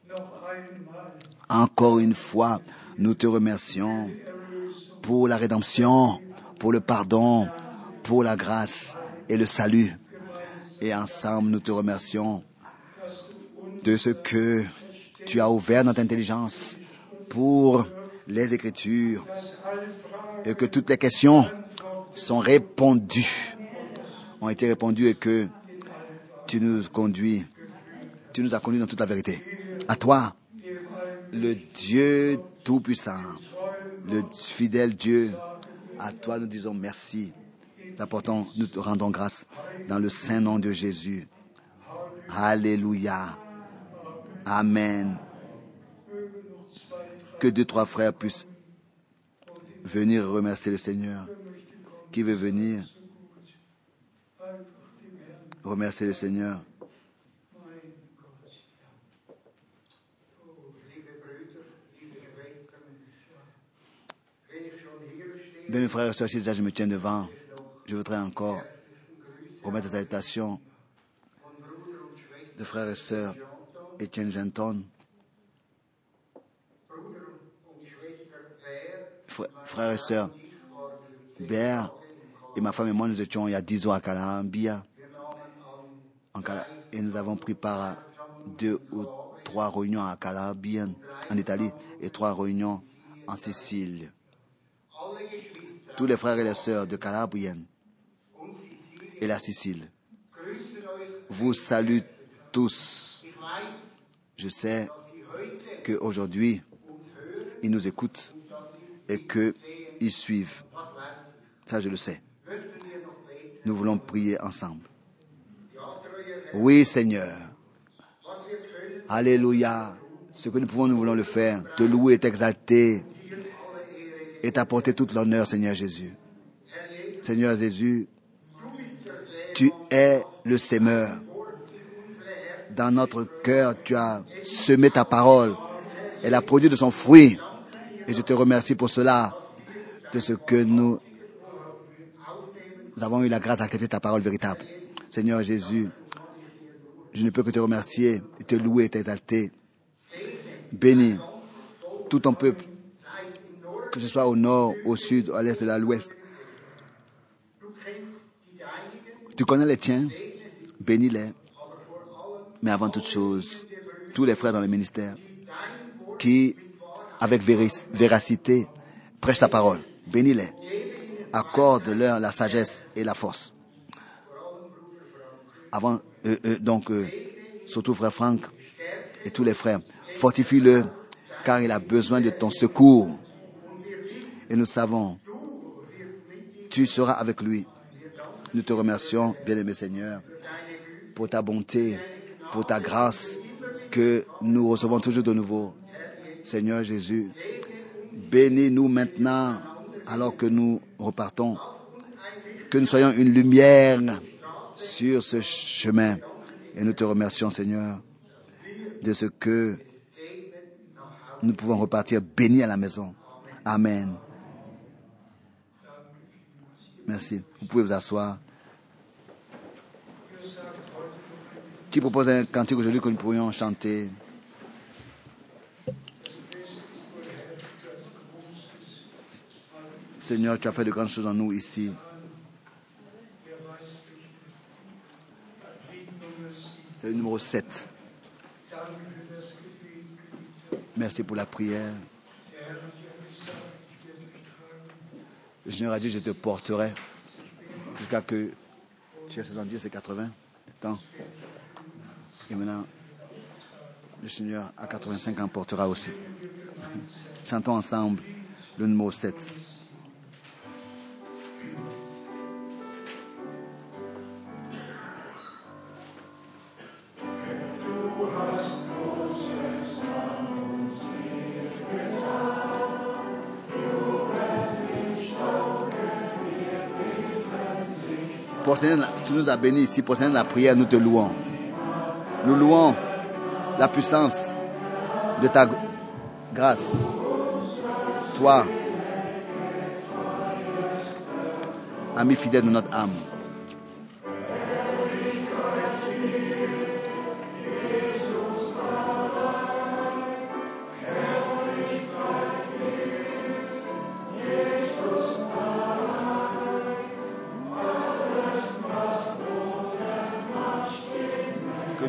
encore une fois, nous te remercions pour la rédemption, pour le pardon, pour la grâce et le salut. Et ensemble, nous te remercions de ce que tu as ouvert notre intelligence pour les Écritures et que toutes les questions sont répondues, ont été répondues et que tu nous conduis, tu nous as conduits dans toute la vérité. À toi, le Dieu Tout-Puissant, le fidèle Dieu, à toi nous disons merci. Nous apportons, nous te rendons grâce dans le saint nom de Jésus. Alléluia. Amen. Que deux, trois frères puissent venir remercier le Seigneur. Qui veut venir remercier le Seigneur? Bien, mes frères et sœurs, si déjà je me tiens devant, je voudrais encore remettre des salutations de frères et sœurs Étienne Genton, frères et sœurs Bert et ma femme et moi, nous étions il y a dix ans à Calambia, et nous avons pris part à deux ou trois réunions à Calabria, en Italie, et trois réunions en Sicile. Tous les frères et les sœurs de Calabria et la Sicile vous saluent tous. Je sais qu'aujourd'hui, ils nous écoutent et qu'ils suivent. Ça, je le sais. Nous voulons prier ensemble. Oui, Seigneur. Alléluia. Ce que nous pouvons, nous voulons le faire. Te louer et t'exalter et t'apporter toute l'honneur, Seigneur Jésus. Seigneur Jésus, tu es le sémeur. Dans notre cœur, tu as semé ta parole. Elle a produit de son fruit. Et je te remercie pour cela, de ce que nous, nous avons eu la grâce d'accepter ta parole véritable. Seigneur Jésus, je ne peux que te remercier et te louer et t'exalter. Bénis tout ton peuple, que ce soit au nord, au sud, à l'est, à l'ouest. Tu connais les tiens, bénis-les. Mais avant toute chose, tous les frères dans le ministère qui, avec véracité, prêchent ta parole, bénis-les. Accorde-leur la sagesse et la force. Avant, euh, euh, donc, euh, surtout frère Franck et tous les frères, fortifie-le, car il a besoin de ton secours. Et nous savons, tu seras avec lui. Nous te remercions, bien-aimé Seigneur, pour ta bonté, pour ta grâce que nous recevons toujours de nouveau. Seigneur Jésus, bénis-nous maintenant alors que nous repartons. Que nous soyons une lumière sur ce chemin. Et nous te remercions, Seigneur, de ce que nous pouvons repartir bénis à la maison. Amen. Merci. Vous pouvez vous asseoir. Qui propose un cantique aujourd'hui que nous pourrions chanter? Seigneur, tu as fait de grandes choses en nous ici. C'est le numéro sept. Merci pour la prière. Le Seigneur a dit, je te porterai jusqu'à que tu aies soixante-dix et quatre-vingts ans. Et maintenant, le Seigneur à quatre-vingt-cinq ans portera aussi. Chantons ensemble le numéro sept. Tu nous as bénis ici, pour la prière, nous te louons. Nous louons la puissance de ta grâce. Toi, ami fidèle de notre âme.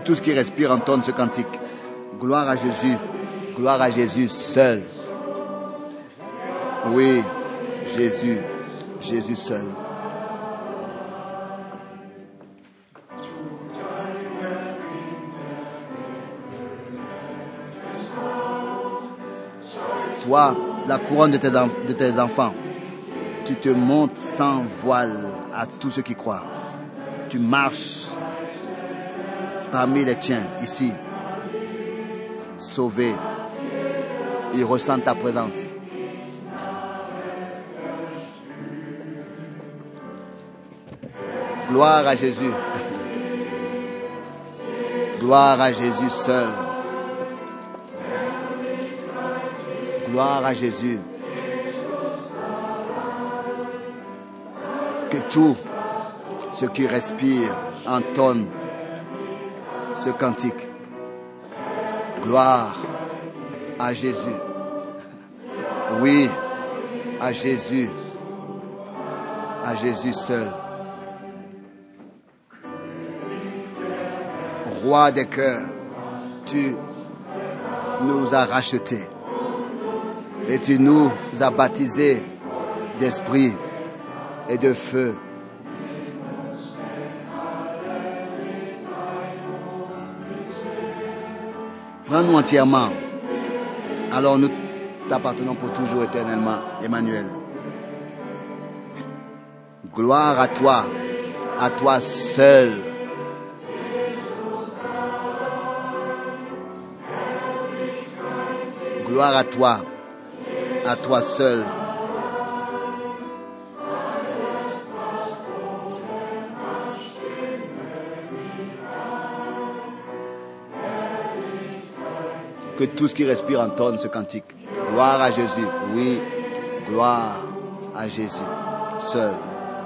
tout ce qui respire entonne ce cantique. Gloire à Jésus. Gloire à Jésus seul. Oui, Jésus. Jésus seul. Toi, la couronne de tes, enf- de tes enfants, tu te montes sans voile à tous ceux qui croient. Tu marches parmi les tiens, ici, sauvés. Ils ressentent ta présence. Gloire à Jésus. Gloire à Jésus seul. Gloire à Jésus. Que tout ce qui respire entonne ce cantique. Gloire à Jésus. Oui, à Jésus. À Jésus seul. Roi des cœurs, tu nous as rachetés. Et tu nous as baptisés d'esprit et de feu. Prends-nous entièrement. Alors nous t'appartenons pour toujours éternellement, Emmanuel. Gloire à toi, à toi seul. Gloire à toi, à toi seul. Que tout ce qui respire entonne ce cantique. Gloire à Jésus. Oui, gloire à Jésus seul.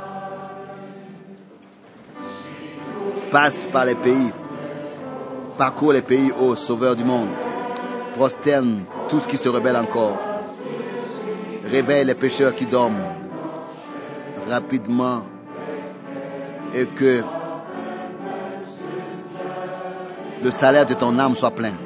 Passe par les pays. Parcours les pays, ô Sauveur du monde. Prosterne tout ce qui se rebelle encore. Réveille les pécheurs qui dorment rapidement et que le salaire de ton âme soit plein.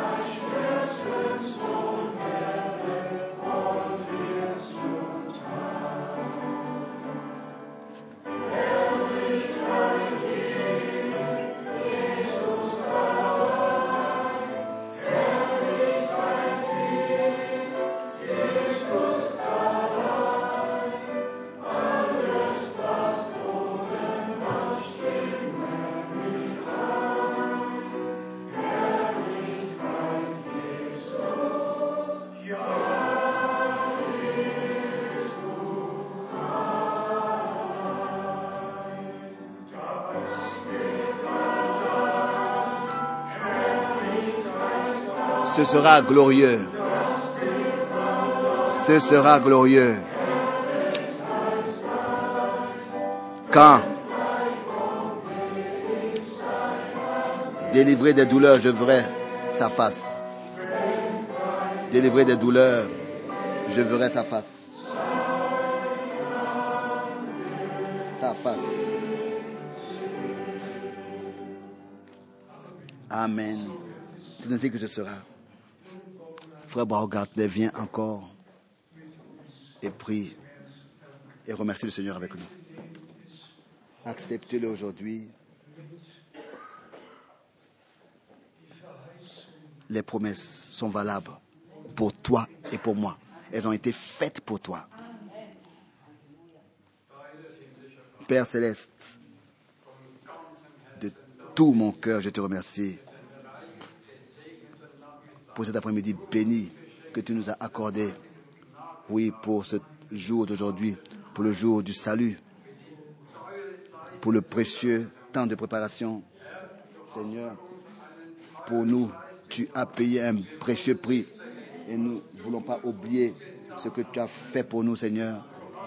Ce sera glorieux. Ce sera glorieux. Quand, délivré des douleurs, je verrai sa face. Délivré des douleurs, je verrai sa face. Sa face. Amen. C'est ainsi que ce sera. Frère Baugart, viens encore et prie et remercie le Seigneur avec nous. Acceptez-le aujourd'hui. Les promesses sont valables pour toi et pour moi. Elles ont été faites pour toi. Père Céleste, de tout mon cœur, je te remercie pour cet après-midi béni que tu nous as accordé. Oui, pour ce jour d'aujourd'hui, pour le jour du salut, pour le précieux temps de préparation. Seigneur, pour nous, tu as payé un précieux prix et nous ne voulons pas oublier ce que tu as fait pour nous, Seigneur.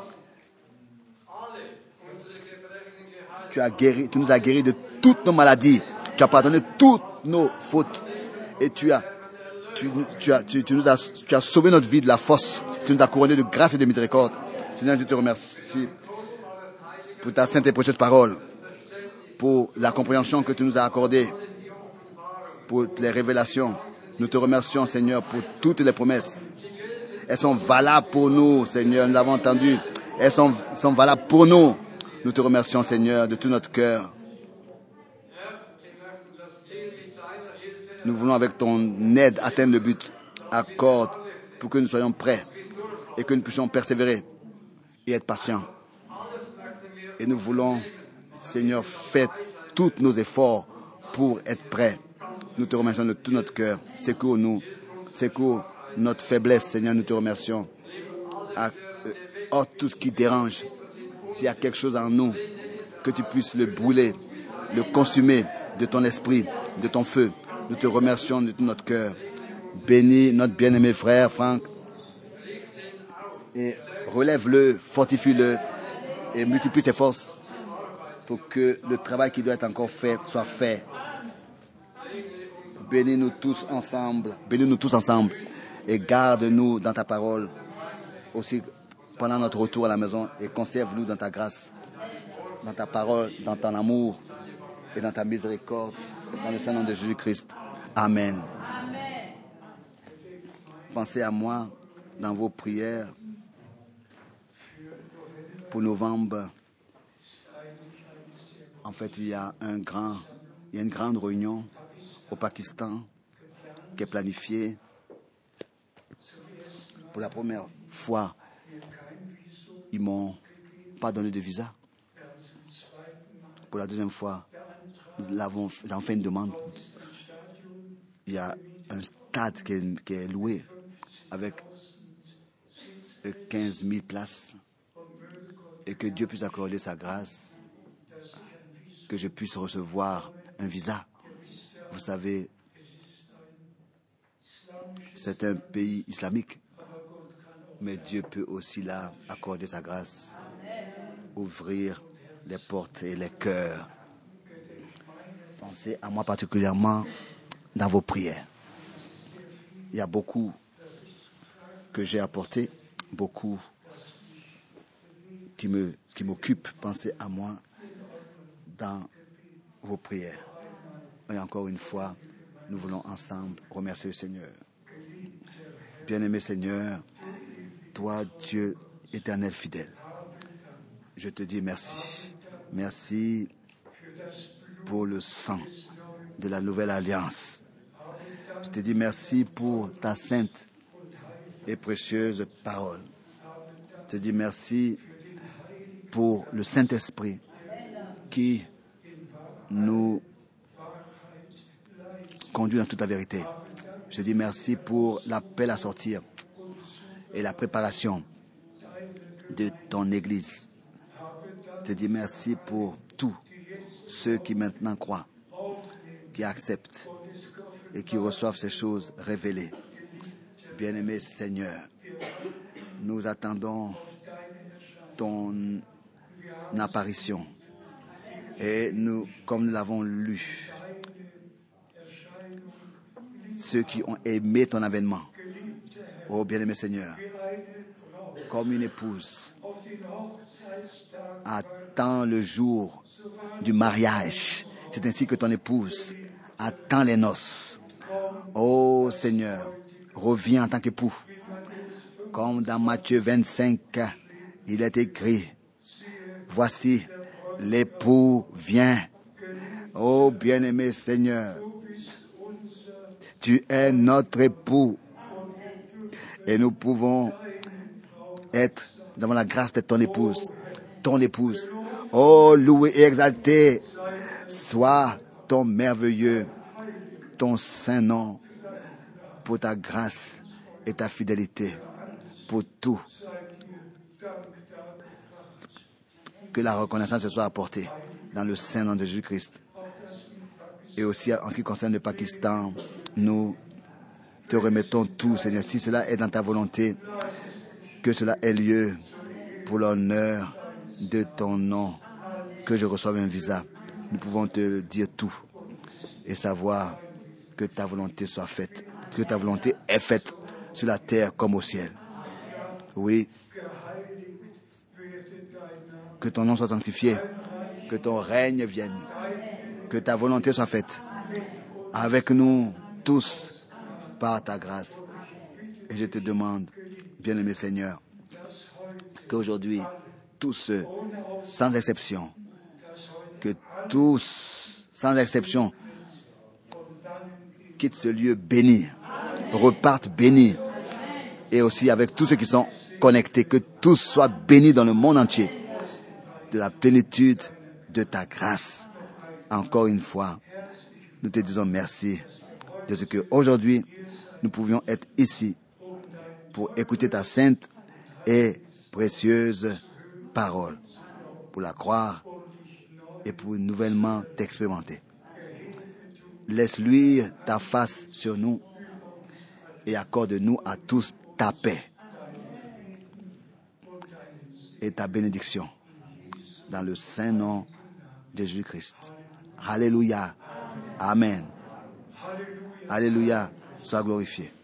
Tu as guéri, tu nous as guéris de toutes nos maladies. Tu as pardonné toutes nos fautes et tu as Tu, tu, as, tu, tu, nous as, tu as sauvé notre vie de la fosse. Tu nous as couronné de grâce et de miséricorde. Seigneur, je te remercie pour ta sainte et précieuse parole, pour la compréhension que tu nous as accordée pour les révélations. Nous te remercions, Seigneur, pour toutes les promesses. Elles sont valables pour nous, Seigneur. Nous l'avons entendu. Elles sont, sont valables pour nous. Nous te remercions, Seigneur, de tout notre cœur. Nous voulons, avec ton aide, atteindre le but. Accorde pour que nous soyons prêts et que nous puissions persévérer et être patients. Et nous voulons, Seigneur, faire tous nos efforts pour être prêts. Nous te remercions de tout notre cœur. Secours-nous. Secours notre faiblesse, Seigneur. Nous te remercions. Hors tout ce qui dérange. S'il y a quelque chose en nous, que tu puisses le brûler, le consumer de ton esprit, de ton feu. Nous te remercions de tout notre cœur. Bénis notre bien-aimé frère Franck et relève-le, fortifie-le et multiplie ses forces pour que le travail qui doit être encore fait soit fait. Bénis-nous tous ensemble, bénis-nous tous ensemble et garde-nous dans ta parole aussi pendant notre retour à la maison et conserve-nous dans ta grâce, dans ta parole, dans ton amour et dans ta miséricorde, dans le Saint-Nom de Jésus-Christ. Amen. Amen. Pensez à moi dans vos prières pour novembre. En fait, il y a un grand, il y a une grande réunion au Pakistan qui est planifiée. Pour la première fois, ils m'ont pas donné de visa. Pour la deuxième fois, nous avons, nous avons fait une demande. Il y a un stade qui est, qui est loué avec quinze mille places et que Dieu puisse accorder sa grâce, que je puisse recevoir un visa. Vous savez, c'est un pays islamique, mais Dieu peut aussi là accorder sa grâce, ouvrir les portes et les cœurs. Pensez à moi particulièrement dans vos prières. Il y a beaucoup que j'ai apporté, beaucoup qui me, qui m'occupent. Pensez à moi dans vos prières. Et encore une fois, nous voulons ensemble remercier le Seigneur. Bien-aimé Seigneur, toi, Dieu éternel fidèle, je te dis merci. Merci pour le sang de la nouvelle alliance. Je te dis merci pour ta sainte et précieuse parole. Je te dis merci pour le Saint-Esprit qui nous conduit dans toute la vérité. Je te dis merci pour l'appel à sortir et la préparation de ton Église. Je te dis merci pour tous ceux qui maintenant croient, qui acceptent et qui reçoivent ces choses révélées. Bien-aimé Seigneur, nous attendons ton apparition. Et nous, comme nous l'avons lu, ceux qui ont aimé ton avènement, oh bien-aimé Seigneur, comme une épouse attend le jour du mariage, c'est ainsi que ton épouse attend les noces. Oh Seigneur, reviens en tant qu'époux. Comme dans Matthieu vingt-cinq, il est écrit, voici, l'époux vient. Oh bien-aimé Seigneur, tu es notre époux et nous pouvons être devant la grâce de ton épouse, ton épouse. Oh loué et exalté soit ton merveilleux, ton saint nom pour ta grâce et ta fidélité pour tout. Que la reconnaissance se soit apportée dans le saint nom de Jésus-Christ. Et aussi en ce qui concerne le Pakistan, nous te remettons tout, Seigneur. Si cela est dans ta volonté, que cela ait lieu pour l'honneur de ton nom, que je reçoive un visa. Nous pouvons te dire tout et savoir que ta volonté soit faite, que ta volonté est faite sur la terre comme au ciel. Oui. Que ton nom soit sanctifié, que ton règne vienne, que ta volonté soit faite avec nous tous par ta grâce. Et je te demande, bien-aimé Seigneur, qu'aujourd'hui, tous ceux, sans exception, que tous, sans exception, quittent ce lieu béni, repartent bénis, et aussi avec tous ceux qui sont connectés, que tous soient bénis dans le monde entier, de la plénitude de ta grâce. Encore une fois, nous te disons merci de ce qu'aujourd'hui, nous pouvions être ici pour écouter ta sainte et précieuse parole, pour la croire et pour nouvellement t'expérimenter. Laisse luire ta face sur nous et accorde-nous à tous ta paix et ta bénédiction dans le saint nom de Jésus-Christ. Alléluia. Amen. Alléluia. Sois glorifié.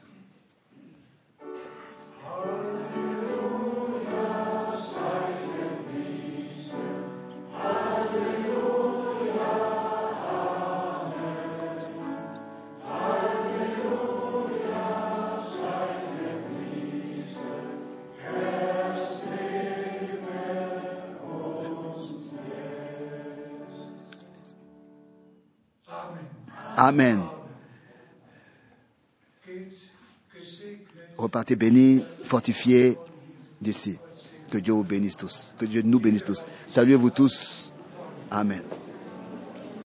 Amen. Repartez bénis, fortifiés d'ici. Que Dieu vous bénisse tous. Que Dieu nous bénisse tous. Saluez-vous tous. Amen.